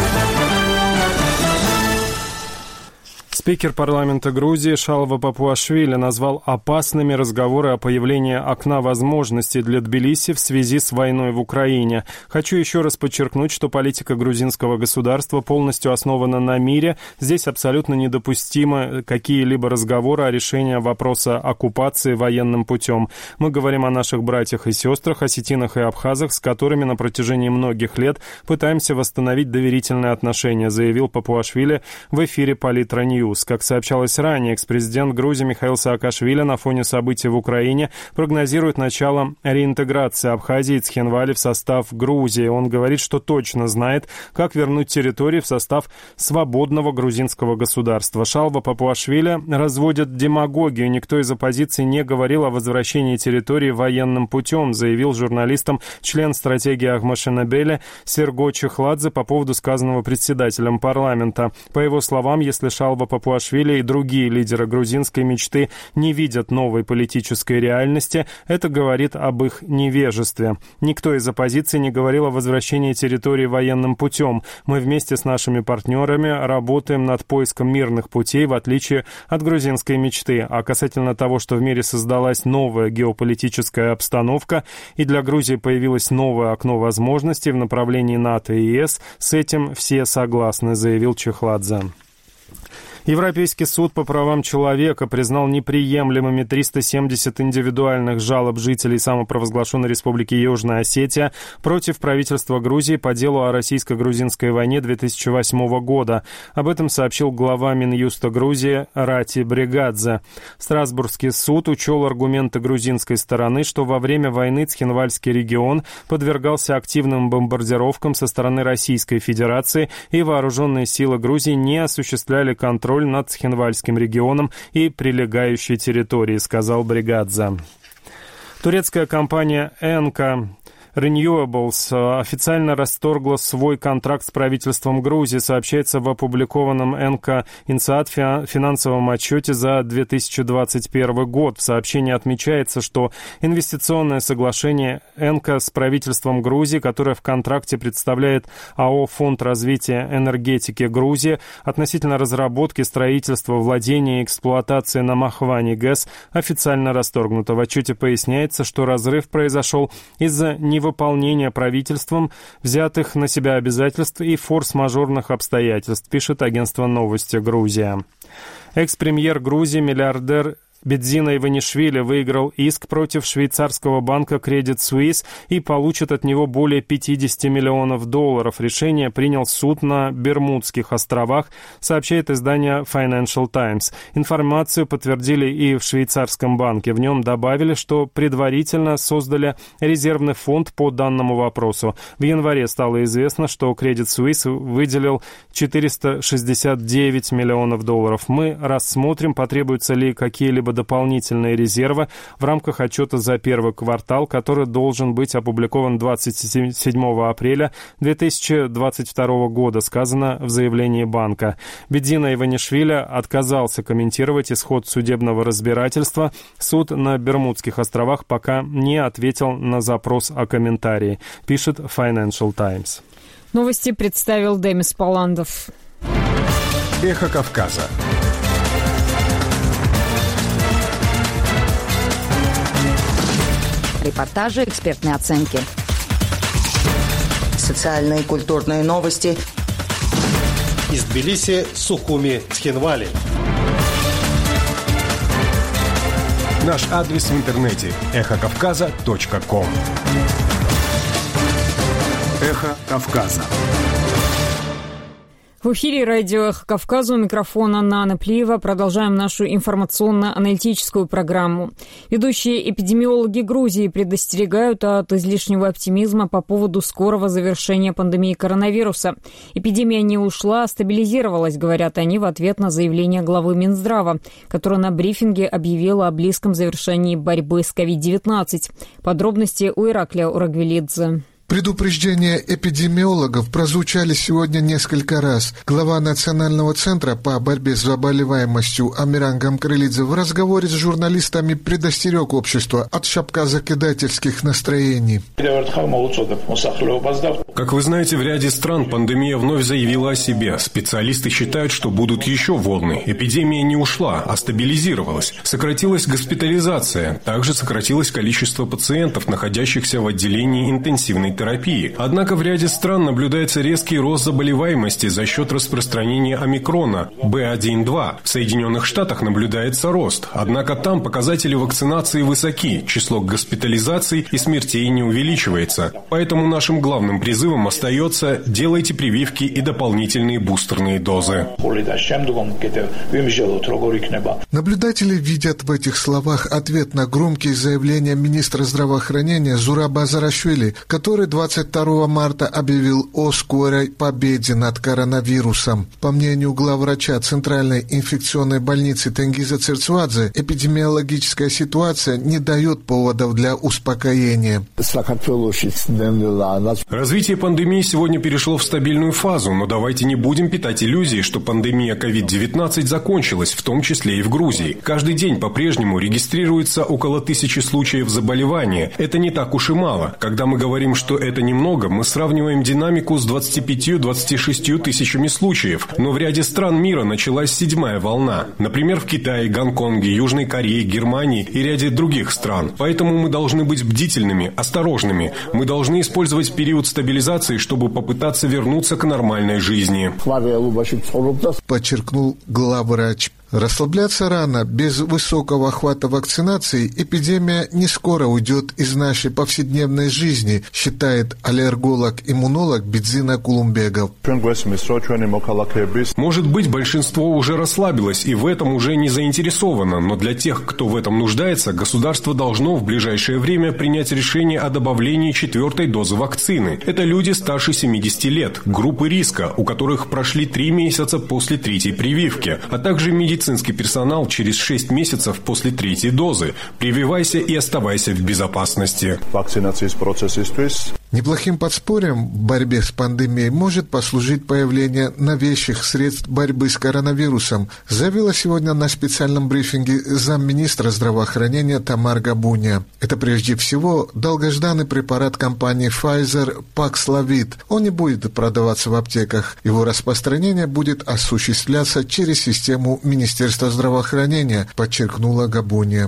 Speaker 5: Спикер парламента Грузии Шалва Папуашвили назвал опасными разговоры о появлении окна возможностей для Тбилиси в связи с войной в Украине. Хочу еще раз подчеркнуть, что политика грузинского государства полностью основана на мире. Здесь абсолютно недопустимы какие-либо разговоры о решении вопроса оккупации военным путем. Мы говорим о наших братьях и сестрах, осетинах и абхазах, с которыми на протяжении многих лет пытаемся восстановить доверительные отношения, заявил Папуашвили в эфире Политра Ньюс. Как сообщалось ранее, экс-президент Грузии Михаил Саакашвили на фоне событий в Украине прогнозирует начало реинтеграции Абхазии и Цхинвали в состав Грузии. Он говорит, что точно знает, как вернуть территории в состав свободного грузинского государства. Шалва Папуашвили разводит демагогию. Никто из оппозиции не говорил о возвращении территории военным путем, заявил журналистам член стратегии Ахмашинабеля Серго Чехладзе по поводу сказанного председателем парламента. По его словам, если Шалва Папуашвили и другие лидеры грузинской мечты не видят новой политической реальности, это говорит об их невежестве. Никто из оппозиции не говорил о возвращении территории военным путем. Мы вместе с нашими партнерами работаем над поиском мирных путей, в отличие от грузинской мечты. А касательно того, что в мире создалась новая геополитическая обстановка и для Грузии появилось новое окно возможностей в направлении НАТО и ЕС, с этим все согласны, заявил Чехладзе. Европейский суд по правам человека признал неприемлемыми триста семьдесят индивидуальных жалоб жителей самопровозглашенной республики Южная Осетия против правительства Грузии по делу о российско-грузинской войне две тысячи восьмого года. Об этом сообщил глава Минюста Грузии Рати Бригадзе. Страсбургский суд учел аргументы грузинской стороны, что во время войны Цхинвальский регион подвергался активным бомбардировкам со стороны Российской Федерации, и вооруженные силы Грузии не осуществляли контроль над Цхинвальским регионом и прилегающей территорией, сказал Бригадзе. Турецкая компания «Энка» Renewables официально расторгла свой контракт с правительством Грузии, сообщается в опубликованном Энка Инсаат финансовом отчете за две тысячи двадцать первый год. В сообщении отмечается, что инвестиционное соглашение Энка с правительством Грузии, которое в контракте представляет АО «Фонд развития энергетики Грузии», относительно разработки, строительства, владения и эксплуатации на Махвани ГЭС, официально расторгнуто. В отчете поясняется, что разрыв произошел из-за невыполнения выполнения правительством взятых на себя обязательств и форс-мажорных обстоятельств, пишет агентство «Новости Грузия». Экс-премьер Грузии, миллиардер Бедзина Иванишвили выиграл иск против швейцарского банка Credit Suisse и получит от него более пятьдесят миллионов долларов. Решение принял суд на Бермудских островах, сообщает издание Financial Times. Информацию подтвердили и в швейцарском банке. В нем добавили, что предварительно создали резервный фонд по данному вопросу. В январе стало известно, что Credit Suisse выделил четыреста шестьдесят девять миллионов долларов. Мы рассмотрим, потребуются ли какие-либо дополнительные резервы в рамках отчета за первый квартал, который должен быть опубликован двадцать седьмого апреля две тысячи двадцать второго года, сказано в заявлении банка. Бедзина Иванишвили отказался комментировать исход судебного разбирательства. Суд на Бермудских островах пока не ответил на запрос о комментарии, пишет Financial Times.
Speaker 1: Новости представил Демис Паландов.
Speaker 3: Эхо Кавказа.
Speaker 18: Репортажи, экспертные оценки.
Speaker 4: Социальные и культурные новости.
Speaker 7: Из Тбилиси, Сухуми, Цхинвали.
Speaker 3: Наш адрес в интернете – эхо кавказа точка ком.
Speaker 19: Эхо Кавказа.
Speaker 1: В эфире радио «Эхо Кавказа», у микрофона Нана Плиева. Продолжаем нашу информационно-аналитическую программу. Ведущие эпидемиологи Грузии предостерегают от излишнего оптимизма по поводу скорого завершения пандемии коронавируса. Эпидемия не ушла, а стабилизировалась, говорят они в ответ на заявление главы Минздрава, которая на брифинге объявила о близком завершении борьбы с ковид девятнадцать. Подробности у Ираклия Урагвелидзе.
Speaker 20: Предупреждения эпидемиологов прозвучали сегодня несколько раз. Глава Национального центра по борьбе с заболеваемостью Амиран Гамкрылидзе в разговоре с журналистами предостерег общество от шапкозакидательских настроений.
Speaker 3: Как вы знаете, в ряде стран пандемия вновь заявила о себе. Специалисты считают, что будут еще волны. Эпидемия не ушла, а стабилизировалась. Сократилась госпитализация. Также сократилось количество пациентов, находящихся в отделении интенсивной терапии. Однако в ряде стран наблюдается резкий рост заболеваемости за счет распространения омикрона бэ один два. В Соединенных Штатах наблюдается рост. Однако там показатели вакцинации высоки, число госпитализаций и смертей не увеличивается. Поэтому нашим главным призывом остается: делайте прививки и дополнительные бустерные дозы.
Speaker 20: Наблюдатели видят в этих словах ответ на громкие заявления министра здравоохранения Зураба Зарашвили, который двадцать второго марта объявил о скорой победе над коронавирусом. По мнению главврача Центральной инфекционной больницы Тенгиза Церцвадзе, эпидемиологическая ситуация не дает поводов для успокоения.
Speaker 3: Развитие пандемии сегодня перешло в стабильную фазу, но давайте не будем питать иллюзии, что пандемия ковид девятнадцать закончилась, в том числе и в Грузии. Каждый день по-прежнему регистрируется около тысячи случаев заболевания. Это не так уж и мало. Когда мы говорим, что это немного, мы сравниваем динамику с двадцатью пятью — двадцатью шестью тысячами случаев. Но в ряде стран мира началась седьмая волна. Например, в Китае, Гонконге, Южной Корее, Германии и ряде других стран. Поэтому мы должны быть бдительными, осторожными. Мы должны использовать период стабилизации, чтобы попытаться вернуться к нормальной жизни.
Speaker 20: Подчеркнул главврач. Расслабляться рано. Без высокого охвата вакцинации эпидемия не скоро уйдет из нашей повседневной жизни, считает аллерголог-иммунолог Бидзина Кулумбегов.
Speaker 3: Может быть, большинство уже расслабилось и в этом уже не заинтересовано, но для тех, кто в этом нуждается, государство должно в ближайшее время принять решение о добавлении четвертой дозы вакцины. Это люди старше семидесяти лет, группы риска, у которых прошли три месяца после третьей прививки, а также медицинские Медицинский персонал через шесть месяцев после третьей дозы. Прививайся и оставайся в безопасности.
Speaker 20: Неплохим подспорьем в борьбе с пандемией может послужить появление новейших средств борьбы с коронавирусом, заявила сегодня на специальном брифинге замминистра здравоохранения Тамар Габуния. Это прежде всего долгожданный препарат компании Pfizer Paxlovid. Он не будет продаваться в аптеках. Его распространение будет осуществляться через систему Министерства здравоохранения, подчеркнула Габуния.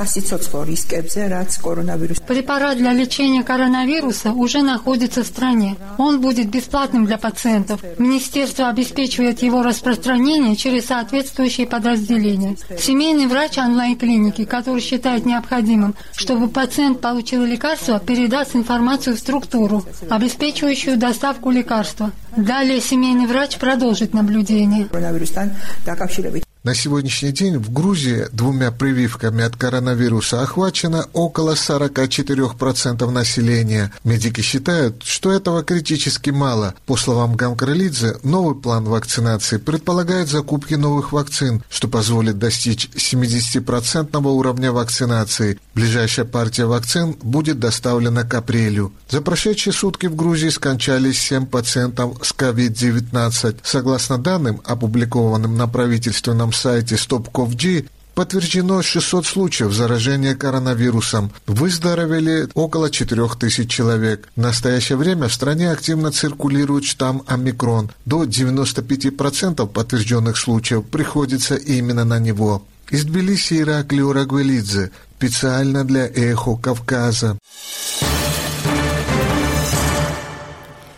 Speaker 21: Препарат для лечения коронавируса уже находится в стране. Он будет бесплатным для пациентов. Министерство обеспечивает его распространение через соответствующие подразделения. Семейный врач онлайн-клиники, который считает необходимым, чтобы пациент получил лекарство, передаст информацию в структуру, обеспечивающую доставку лекарства. Далее семейный врач продолжит наблюдение.
Speaker 20: На сегодняшний день в Грузии двумя прививками от коронавируса охвачено около сорок четыре процента населения. Медики считают, что этого критически мало. По словам Гамкрылидзе, новый план вакцинации предполагает закупки новых вакцин, что позволит достичь семидесятипроцентного уровня вакцинации. Ближайшая партия вакцин будет доставлена к апрелю. За прошедшие сутки в Грузии скончались семь пациентов с ковид девятнадцать. Согласно данным, опубликованным на правительственном сайте StopCovid, подтверждено шестьсот случаев заражения коронавирусом. Выздоровели около четырех тысяч человек. В настоящее время в стране активно циркулирует штамм омикрон. До девяноста пяти процентов подтвержденных случаев приходится именно на него. Из Тбилиси Ираклий Урагвелидзе. Специально для «Эхо Кавказа».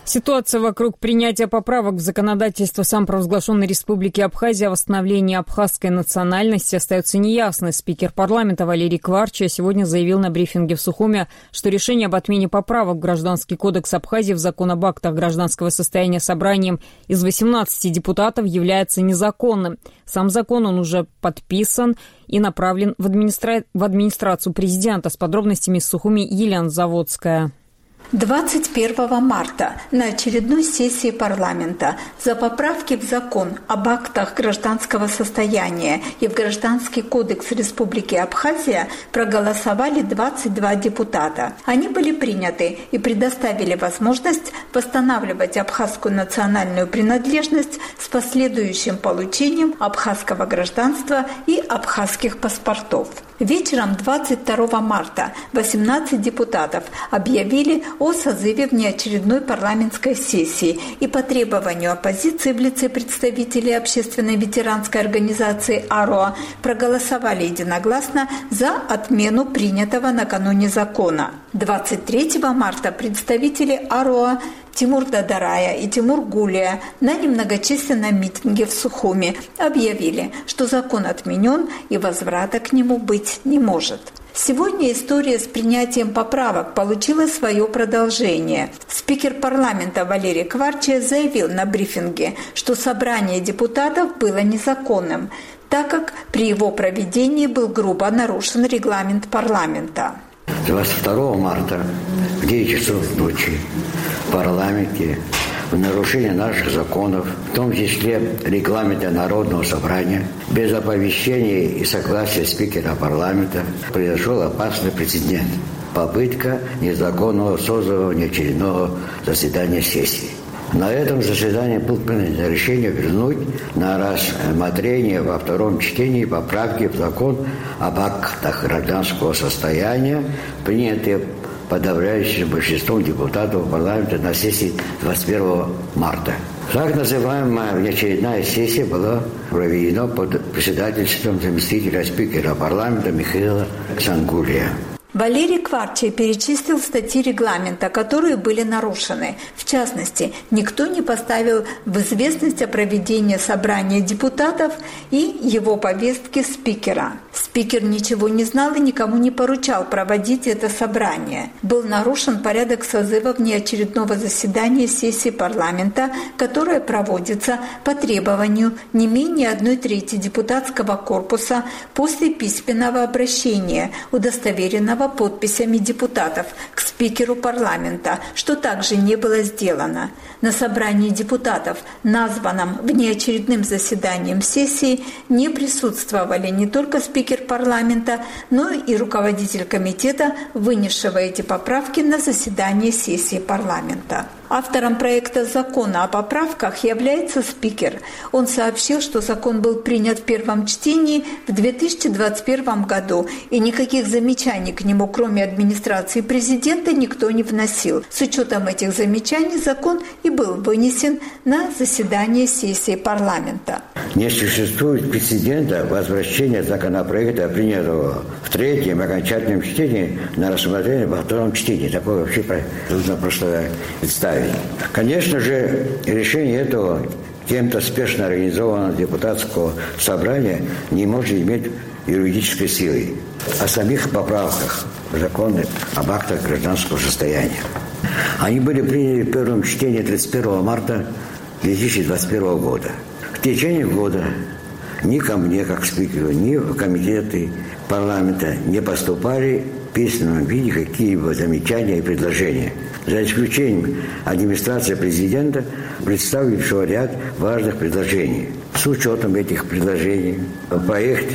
Speaker 1: Ситуация вокруг принятия поправок в законодательство самопровозглашенной Республики Абхазия о восстановлении абхазской национальности остается неясной. Спикер парламента Валерий Кварча сегодня заявил на брифинге в Сухуме, что решение об отмене поправок в Гражданский кодекс Абхазии в закон об актах гражданского состояния собранием из восемнадцати депутатов является незаконным. Сам закон, он уже подписан и направлен в, администра... в администрацию президента. С подробностями из Сухуми Елена Заводская.
Speaker 6: двадцать первого марта на очередной сессии парламента за поправки в закон об актах гражданского состояния и в Гражданский кодекс Республики Абхазия проголосовали двадцать два депутата. Они были приняты и предоставили возможность восстанавливать абхазскую национальную принадлежность с последующим получением абхазского гражданства и абхазских паспортов. Вечером двадцать второго марта восемнадцать депутатов объявили о созыве внеочередной парламентской сессии и по требованию оппозиции в лице представителей общественной ветеранской организации АРОА проголосовали единогласно за отмену принятого накануне закона. двадцать третьего марта представители АРОА Тимур Дадарая и Тимур Гулия на немногочисленном митинге в Сухуми объявили, что закон отменен и возврата к нему быть не может. Сегодня история с принятием поправок получила свое продолжение. Спикер парламента Валерий Кварча заявил на брифинге, что собрание депутатов было незаконным, так как при его проведении был грубо нарушен регламент парламента.
Speaker 22: двадцать второго марта в девять часов ночи в парламенте в нарушение наших законов, в том числе регламента Народного собрания, без оповещения и согласия спикера парламента, произошел опасный прецедент. Попытка незаконного созыва внеочередного заседания сессии. На этом заседании было принято решение вернуть на рассмотрение во втором чтении поправки в закон об актах гражданского состояния, принятые подавляющим большинством депутатов парламента на сессии двадцать первого марта. Так называемая внеочередная сессия была проведена под председательством заместителя спикера парламента Михаила Сангулия.
Speaker 6: Валерий Кварча перечислил статьи регламента, которые были нарушены. В частности, никто не поставил в известность о проведении собрания депутатов и его повестки спикера. Спикер ничего не знал и никому не поручал проводить это собрание. Был нарушен порядок созыва внеочередного заседания сессии парламента, которое проводится по требованию не менее одной трети депутатского корпуса после письменного обращения, удостоверенного подписями депутатов к спикеру парламента, что также не было сделано. На собрании депутатов, названном внеочередным заседанием сессии, не присутствовали не только спикер парламента, но и руководитель комитета, вынесшего эти поправки на заседание сессии парламента. Автором проекта закона о поправках является спикер. Он сообщил, что закон был принят в первом чтении в две тысячи двадцать первом году, и никаких замечаний к нему, кроме администрации президента, никто не вносил. С учетом этих замечаний закон и был вынесен на заседание сессии парламента.
Speaker 22: Не существует прецедента возвращения законопроекта, принятого в третьем окончательном чтении, на рассмотрение во втором чтении. Такое вообще трудно просто представить. Конечно же, решение этого кем-то спешно организованного депутатского собрания не может иметь юридической силы. О самих поправках в законы об актах гражданского состояния. Они были приняты в первом чтении тридцать первого марта две тысячи двадцать первого года. В течение года ни ко мне, как спикеру, ни в комитеты парламента не поступали в письменном виде какие-либо замечания и предложения, за исключением администрации президента, представившего ряд важных предложений. С учетом этих предложений в проект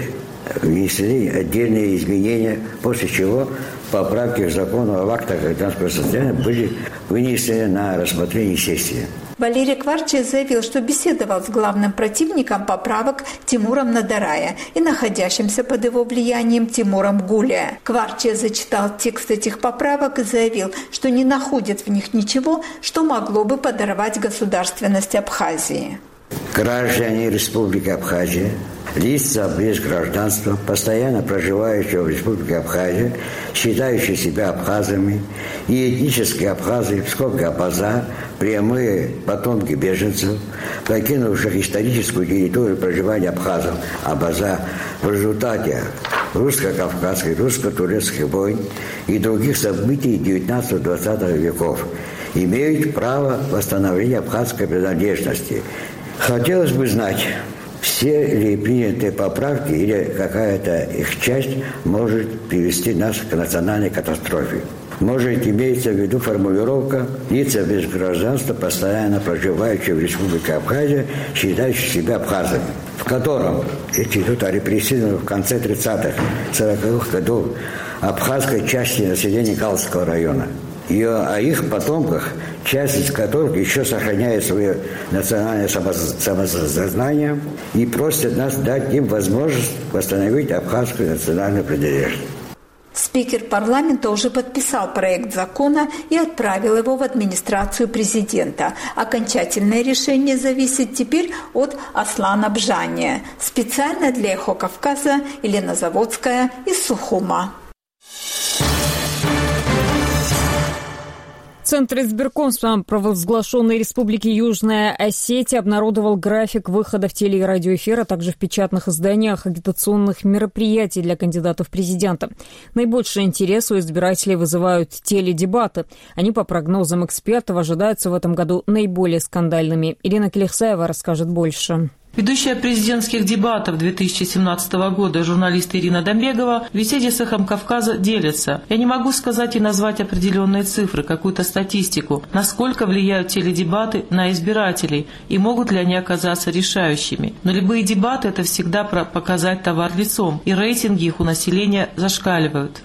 Speaker 22: внесли отдельные изменения, после чего поправки к закону об актах гражданского состояния были вынесены на рассмотрение сессии.
Speaker 6: Валерий Кварча заявил, что беседовал с главным противником поправок Тимуром Надарая и находящимся под его влиянием Тимуром Гулия. Кварча зачитал текст этих поправок и заявил, что не находит в них ничего, что могло бы подорвать государственность Абхазии.
Speaker 22: Граждане Республики Абхазия, лица без гражданства, постоянно проживающие в Республике Абхазия, считающие себя абхазами и этнические абхазы, Псков-Абаза, прямые потомки беженцев, покинувших историческую территорию проживания абхазов, Абаза, в результате русско-кавказской, русско-турецких войн и других событий девятнадцатого-двадцатого веков, имеют право восстановления абхазской принадлежности. Хотелось бы знать, все ли принятые поправки или какая-то их часть может привести нас к национальной катастрофе. Может, имеется в виду формулировка «лица без гражданства, постоянно проживающие в Республике Абхазия, считающие себя абхазами», в котором институт репрессирован в конце тридцатых, сороковых годов абхазской части населения Галского района. И о их потомках, часть из которых еще сохраняет свое национальное самосознание и просят нас дать им возможность восстановить абхазскую национальную принадлежность.
Speaker 6: Спикер парламента уже подписал проект закона и отправил его в администрацию президента. Окончательное решение зависит теперь от Аслана Бжания. Специально для «Эхо Кавказа» Елена Заводская из Сухума.
Speaker 1: Центр избиркомства провозглашенной Республики Южная Осетия обнародовал график выхода в теле- и радиоэфир, а также в печатных изданиях агитационных мероприятий для кандидатов в президента. Наибольший интерес у избирателей вызывают теледебаты. Они, по прогнозам экспертов, ожидаются в этом году наиболее скандальными. Ирина Келехсаева расскажет больше.
Speaker 2: Ведущая президентских дебатов две тысячи семнадцатого года журналист Ирина Домбегова в беседе с «Эхом Кавказа» делится. Я не могу сказать и назвать определенные цифры, какую-то статистику, насколько влияют теледебаты на избирателей и могут ли они оказаться решающими. Но любые дебаты – это всегда про показать товар лицом, и рейтинги их у населения зашкаливают.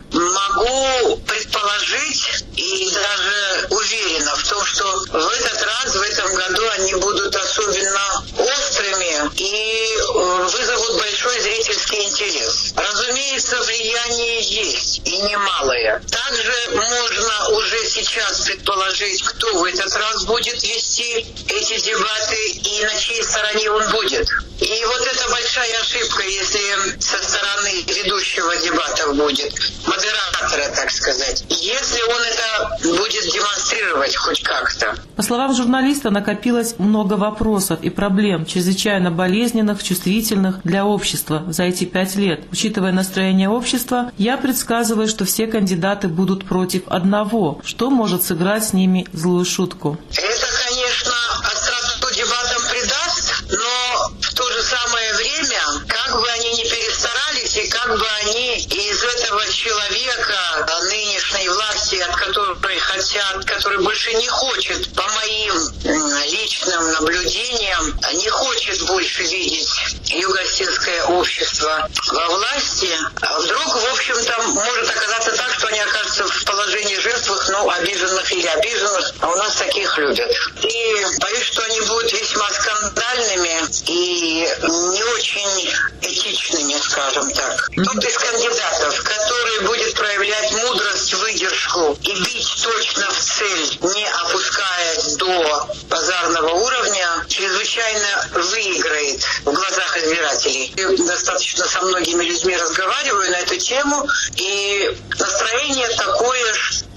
Speaker 8: Могу предположить и даже уверена в том, что в этот раз, в этом году они будут особенно острыми и вызовут большой зрительский интерес. Разумеется, влияние есть, и немалое. Также можно уже сейчас предположить, кто в этот раз будет вести эти дебаты и на чьей стороне он будет. И вот это большая ошибка, если со стороны ведущего дебатов будет, модератора, так сказать, если он это будет демонстрировать хоть как-то.
Speaker 2: По словам журналиста, накопилось много вопросов и проблем, чрезвычайно болезненных, чувствительных для общества за эти пять лет. Учитывая настроение общества, я предсказываю, что все кандидаты будут против одного, что может сыграть с ними злую шутку.
Speaker 8: Это, конечно, остроту дебатам придаст, но в то же самое время, как бы они ни перестарались, и как бы они из этого человека, нынешней власти, от которой хотят, который больше не хочет, по моим личным наблюдениям, не хочет больше видеть юго-осетское общество во власти, а вдруг, в общем-то, может оказаться так, что они окажутся в положении жертвых, ну, обиженных или обиженных, а у нас таких любят. И боюсь, что они будут весьма скандальными и не очень этичными, скажем так. Тот из кандидатов, который будет проявлять мудрость, выдержку и бить точно в цель, не опускаясь до базарного уровня, чрезвычайно выиграет в глазах избирателей. Я достаточно со многими людьми разговариваю на эту тему, и настроение такое,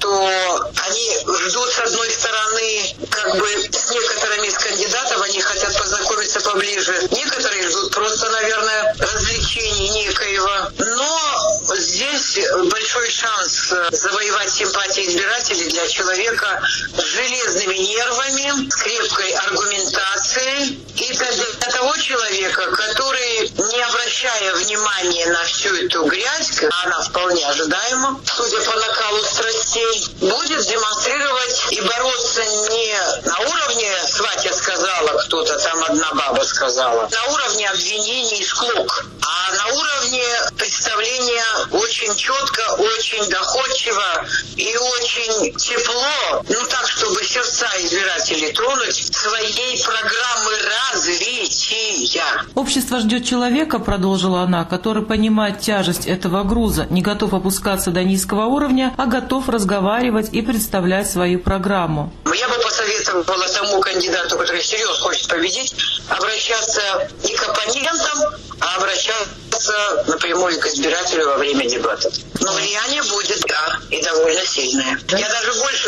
Speaker 8: что они ждут, с одной стороны, как бы с некоторыми из кандидатов, они хотят познакомиться поближе. Некоторые ждут просто, наверное, развлечений некоего. Но здесь большой шанс завоевать симпатии избирателей для человека с железными нервами, с крепкой аргументацией. И для того человека, который, не обращая внимания на всю эту грязь, она вполне ожидаема, судя по накалу страстей, будет демонстрировать и бороться не на уровне «сватья сказала», кто-то там одна баба сказала, на уровне обвинений и склок, а на уровне представления очень четко, очень доходчиво и очень тепло, ну так, чтобы сердца избирателей тронуть, своей программы развития.
Speaker 2: Общество ждет человека, продолжила она, который понимает тяжесть этого груза, не готов опускаться до низкого уровня, а готов разговаривать и представлять свою программу.
Speaker 8: Я бы посоветовала тому кандидату, который всерьез хочет победить, обращаться не к оппонентам, а обращаться напрямую к избирателю во время дебатов. Но влияние будет, да, и довольно сильное. Я даже больше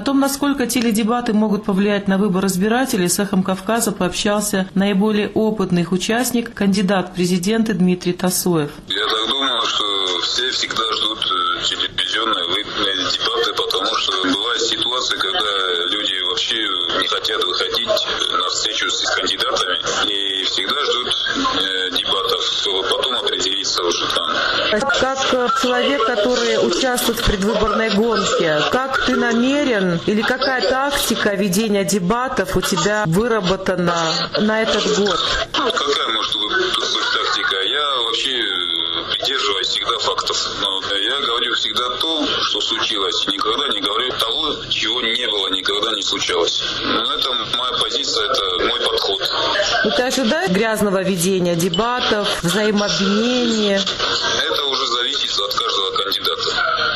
Speaker 2: том, насколько теледебаты могут повлиять на выбор избирателей, с «Эхом Кавказа» пообщался наиболее опытный их участник, кандидат в президенты Дмитрий Тасоев.
Speaker 9: Я так думаю, что все всегда ждут телевизионные дебаты, потому что бывает ситуация, когда люди вообще не хотят выходить на встречу с кандидатами и всегда ждут дебатов, чтобы потом определиться уже там.
Speaker 2: Как человек, который участвует в предвыборной гонке, как ты намерен или какая тактика ведения дебатов у тебя выработана на этот год?
Speaker 9: Ну, какая может быть тактика? Я вообще придерживаюсь всегда фактов. Но я говорю всегда то, что случилось. И никогда не говорю того, чего не было, никогда не случалось. Но это моя позиция, это мой подход.
Speaker 2: Ну, ты ожидаешь грязного ведения дебатов, взаимообвинения?
Speaker 9: Это уже зависит от каждого кандидата.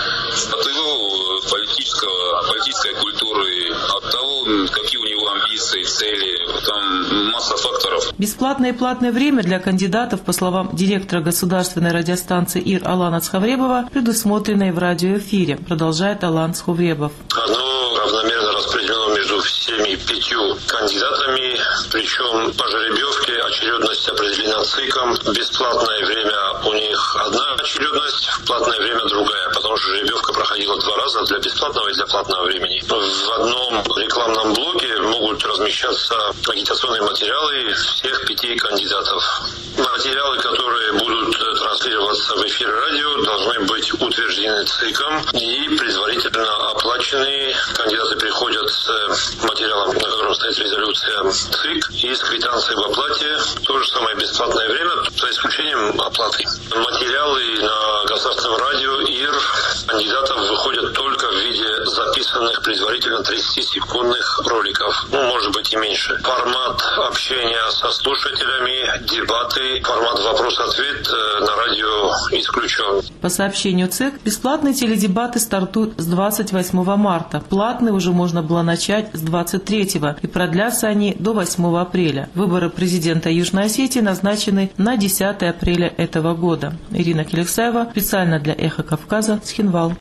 Speaker 9: От его политического, политической культуры, от того, какие у него амбиции, цели. Там масса факторов.
Speaker 2: Бесплатное и платное время для кандидатов, по словам директора государственной радиостанции ИР Алана Цхавребова, предусмотрено и в радиоэфире, продолжает Алан Цхавребов.
Speaker 11: Оно равномерно распределено между всеми пятью кандидатами, причем по жеребьевке очередность определена ЦИКом. Бесплатное время у них одна очередность, платное время другая, потому что жеребьевка проходила два раза для бесплатного и для платного времени. В одном рекламном блоке могут размещаться агитационные материалы всех пяти кандидатов. Материалы, которые будут транслироваться в эфире радио, должны быть утверждены ЦИКом и предварительно оплачены. Кандидаты приходят с материалом, на котором стоит резолюция ЦИК, и с квитанцией в оплате. То же самое бесплатное время, за исключением оплаты. Материалы на государственном радио ИР кандидатов выходят только в виде записанных предварительно тридцатисекундных роликов. Ну, может быть и меньше. Формат общения со слушателями, дебаты, формат вопрос-ответ на радио исключен.
Speaker 2: По сообщению ЦИК, бесплатные теледебаты стартуют с двадцать восьмого марта. Платные уже можно было начать с двадцать третьего, и продлятся они до восьмого апреля. Выборы президента Южной Осетии назначены на десятое апреля этого года. Ирина Келексаева, специально для «Эхо Кавказа», Цхинвал.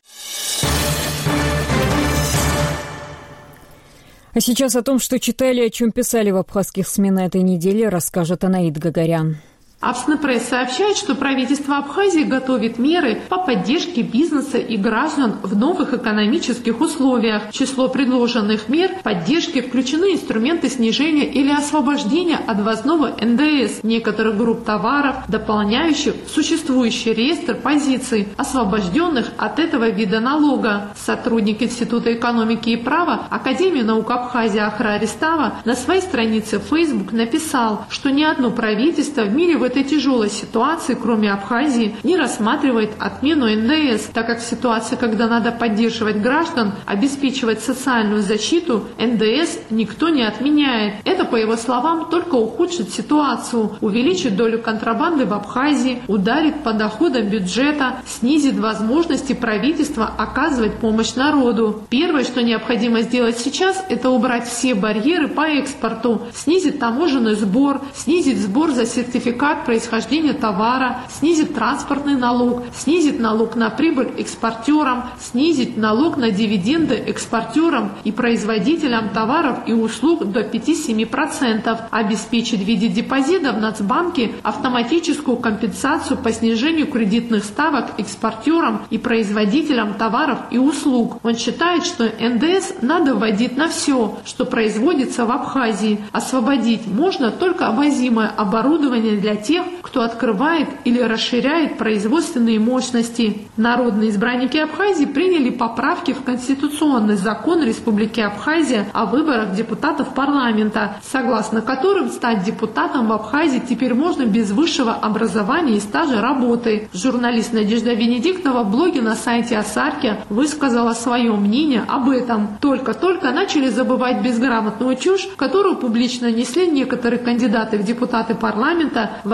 Speaker 1: А сейчас о том, что читали, о чем писали в абхазских СМИ на этой неделе, расскажет Анаид Гагарян.
Speaker 23: Авснепресс сообщает, что правительство Абхазии готовит меры по поддержке бизнеса и граждан в новых экономических условиях. В число предложенных мер поддержки включены инструменты снижения или освобождения от ввозного эн дэ эс некоторых групп товаров, дополняющих существующий реестр позиций, освобожденных от этого вида налога. Сотрудник Института экономики и права Академии наук Абхазии Ахра Арестава на своей странице в Facebook написал, что ни одно правительство в мире в этой тяжелой ситуации, кроме Абхазии, не рассматривает отмену эн дэ эс, так как в ситуации, когда надо поддерживать граждан, обеспечивать социальную защиту, эн дэ эс никто не отменяет. Это, по его словам, только ухудшит ситуацию, увеличит долю контрабанды в Абхазии, ударит по доходам бюджета, снизит возможности правительства оказывать помощь народу. Первое, что необходимо сделать сейчас, это убрать все барьеры по экспорту, снизить таможенный сбор, снизить сбор за сертификат происхождения товара, снизит транспортный налог, снизит налог на прибыль экспортерам, снизить налог на дивиденды экспортерам и производителям товаров и услуг до пяти-семи процентов, обеспечить в виде депозита в Нацбанке автоматическую компенсацию по снижению кредитных ставок экспортерам и производителям товаров и услуг. Он считает, что эн дэ эс надо вводить на все, что производится в Абхазии. Освободить можно только ввозимое оборудование для тех, кто открывает или расширяет производственные мощности. Народные избранники Абхазии приняли поправки в Конституционный закон Республики Абхазия о выборах депутатов парламента, согласно которым стать депутатом в Абхазии теперь можно без высшего образования и стажа работы. Журналист Надежда Венедиктова в блоге на сайте Асарки высказала свое мнение об этом. Только-только начали забывать безграмотную чушь, которую публично несли некоторые кандидаты в депутаты парламента во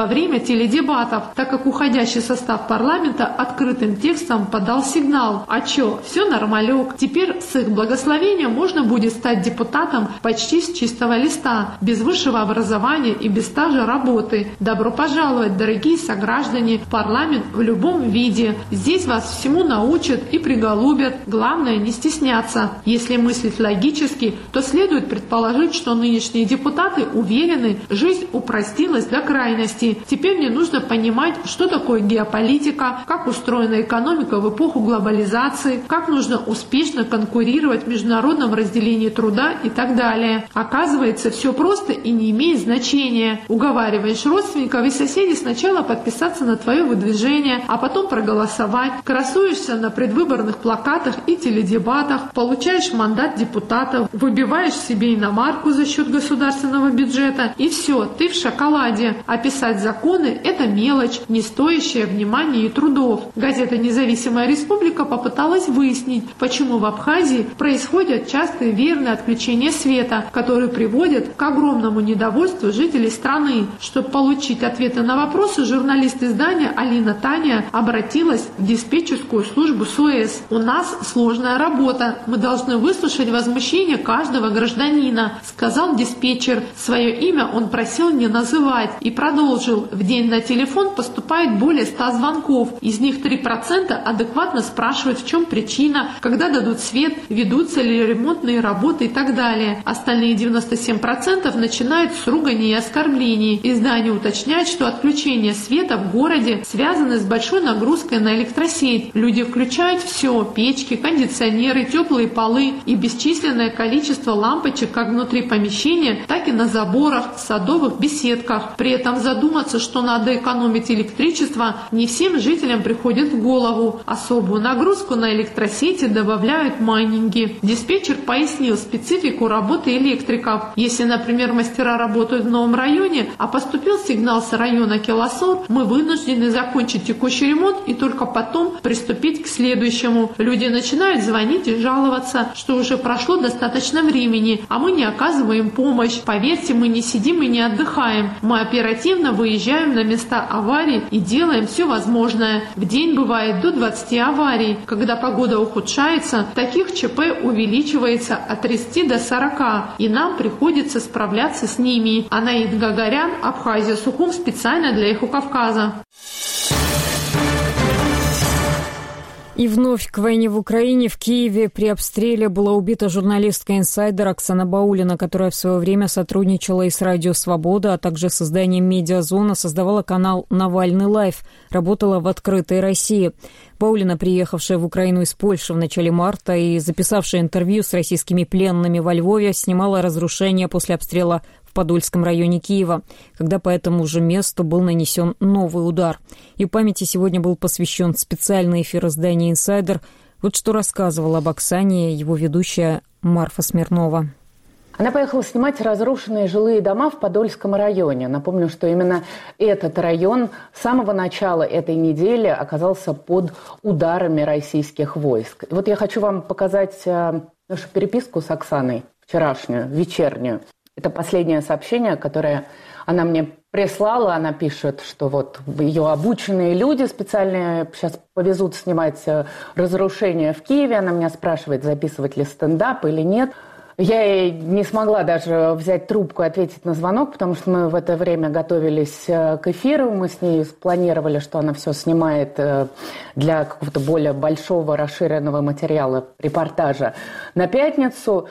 Speaker 23: во время теледебатов, так как уходящий состав парламента открытым текстом подал сигнал: а чё, все нормалек. Теперь с их благословения можно будет стать депутатом почти с чистого листа, без высшего образования и без стажа работы. Добро пожаловать, дорогие сограждане, в парламент в любом виде. Здесь вас всему научат и приголубят. Главное не стесняться. Если мыслить логически, то следует предположить, что нынешние депутаты уверены, жизнь упростилась до крайности. Теперь мне нужно понимать, что такое геополитика, как устроена экономика в эпоху глобализации, как нужно успешно конкурировать в международном разделении труда и так далее. Оказывается, все просто и не имеет значения. Уговариваешь родственников и соседей сначала подписаться на твое выдвижение, а потом проголосовать. Красуешься на предвыборных плакатах и теледебатах, получаешь мандат депутатов, выбиваешь себе иномарку за счет государственного бюджета, и все, ты в шоколаде. А писать законы – это мелочь, не стоящая внимания и трудов. Газета «Независимая республика» попыталась выяснить, почему в Абхазии происходят частые верные отключения света, которые приводят к огромному недовольству жителей страны. Чтобы получить ответы на вопросы, журналист издания Алина Таня обратилась в диспетчерскую службу СОЭС. «У нас сложная работа. Мы должны выслушать возмущение каждого гражданина», — сказал диспетчер. Свое имя он просил не называть и продолжил: в день на телефон поступает более ста звонков. Из них три процента адекватно спрашивают, в чем причина, когда дадут свет, ведутся ли ремонтные работы и так далее. Остальные девяносто семь процентов начинают с ругани и оскорблений. Издание уточняет, что отключение света в городе связано с большой нагрузкой на электросеть. Люди включают все: печки, кондиционеры, теплые полы и бесчисленное количество лампочек как внутри помещения, так и на заборах, садовых беседках. При этом задуматься, что надо экономить электричество, не всем жителям приходит в голову. Особую нагрузку на электросети добавляют майнинги. Диспетчер пояснил специфику работы электриков. Если, например, мастера работают в новом районе, а поступил сигнал с района Келосор, мы вынуждены закончить текущий ремонт и только потом приступить к следующему. Люди начинают звонить и жаловаться, что уже прошло достаточно времени, а мы не оказываем помощь. Поверьте, мы не сидим и не отдыхаем. Мы оперативно выезжаем на места аварий и делаем все возможное. В день бывает до двадцати аварий. Когда погода ухудшается, таких ЧП увеличивается от тридцати до сорока, и нам приходится справляться с ними. Анаид Гагарян, Абхазия, Сухум, специально для Эхо Кавказа.
Speaker 1: И вновь к войне в Украине. В Киеве при обстреле была убита журналистка-инсайдер Оксана Баулина, которая в свое время сотрудничала и с Радио Свобода, а также с изданием «Медиазона», создавала канал «Навальный лайв», работала в «Открытой России». Баулина, приехавшая в Украину из Польши в начале марта и записавшая интервью с российскими пленными во Львове, снимала разрушения после обстрела в Подольском районе Киева, когда по этому же месту был нанесен новый удар. И памяти сегодня был посвящен специальный эфир издания «Инсайдер». Вот что рассказывала об Оксане его ведущая Марфа Смирнова.
Speaker 10: Она поехала снимать разрушенные жилые дома в Подольском районе. Напомню, что именно этот район с самого начала этой недели оказался под ударами российских войск. И вот я хочу вам показать нашу переписку с Оксаной, вчерашнюю, вечернюю. Это последнее сообщение, которое она мне прислала. Она пишет, что вот ее обученные люди специально сейчас повезут снимать разрушения в Киеве. Она меня спрашивает, записывать ли стендап или нет. Я не смогла даже взять трубку и ответить на звонок, потому что мы в это время готовились к эфиру. Мы с ней спланировали, что она все снимает для какого-то более большого, расширенного материала, репортажа на пятницу.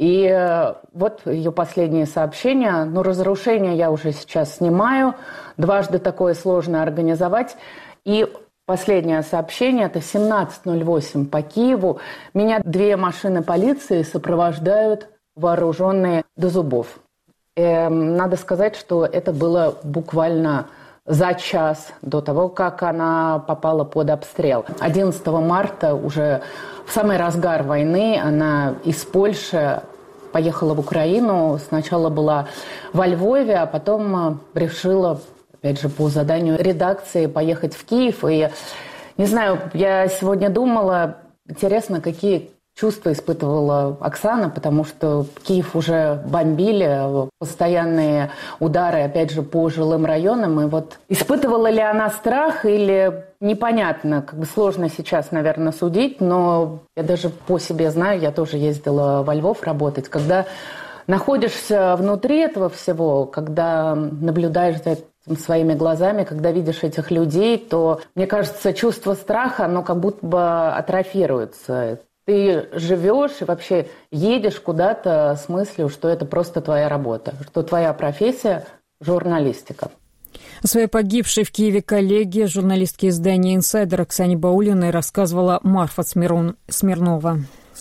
Speaker 10: И вот ее последнее сообщение. Ну, разрушение я уже сейчас снимаю. Дважды такое сложно организовать. И последнее сообщение, это семнадцать ноль восемь по Киеву. Меня две машины полиции сопровождают, вооруженные до зубов. И надо сказать, что это было буквально за час до того, как она попала под обстрел. одиннадцатого марта, уже в самый разгар войны, она из Польши поехала в Украину. Сначала была во Львове, а потом решила, опять же, по заданию редакции поехать в Киев. И, не знаю, я сегодня думала, интересно, какие чувства испытывала Оксана, потому что Киев уже бомбили, постоянные удары, опять же, по жилым районам. И вот испытывала ли она страх или непонятно, как бы сложно сейчас, наверное, судить, но я даже по себе знаю, я тоже ездила во Львов работать, когда находишься внутри этого всего, когда наблюдаешь за этим своими глазами, когда видишь этих людей, то, мне кажется, чувство страха, оно как будто бы атрофируется. Ты живешь и вообще едешь куда-то с мыслью, что это просто твоя работа, что твоя профессия – журналистика.
Speaker 1: О своей погибшей в Киеве коллеге, журналистке издания «Инсайдер» Оксане Баулиной рассказывала Марфа Смирнова.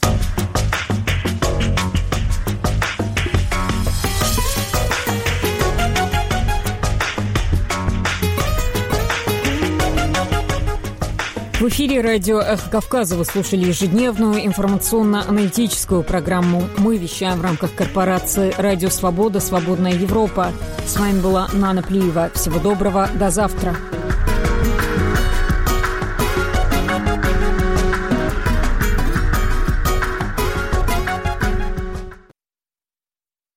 Speaker 1: В эфире радио «Эхо Кавказа» вы слушали ежедневную информационно-аналитическую программу. Мы вещаем в рамках корпорации «Радио Свобода. Свободная Европа». С вами была Нана Плиева. Всего доброго. До завтра.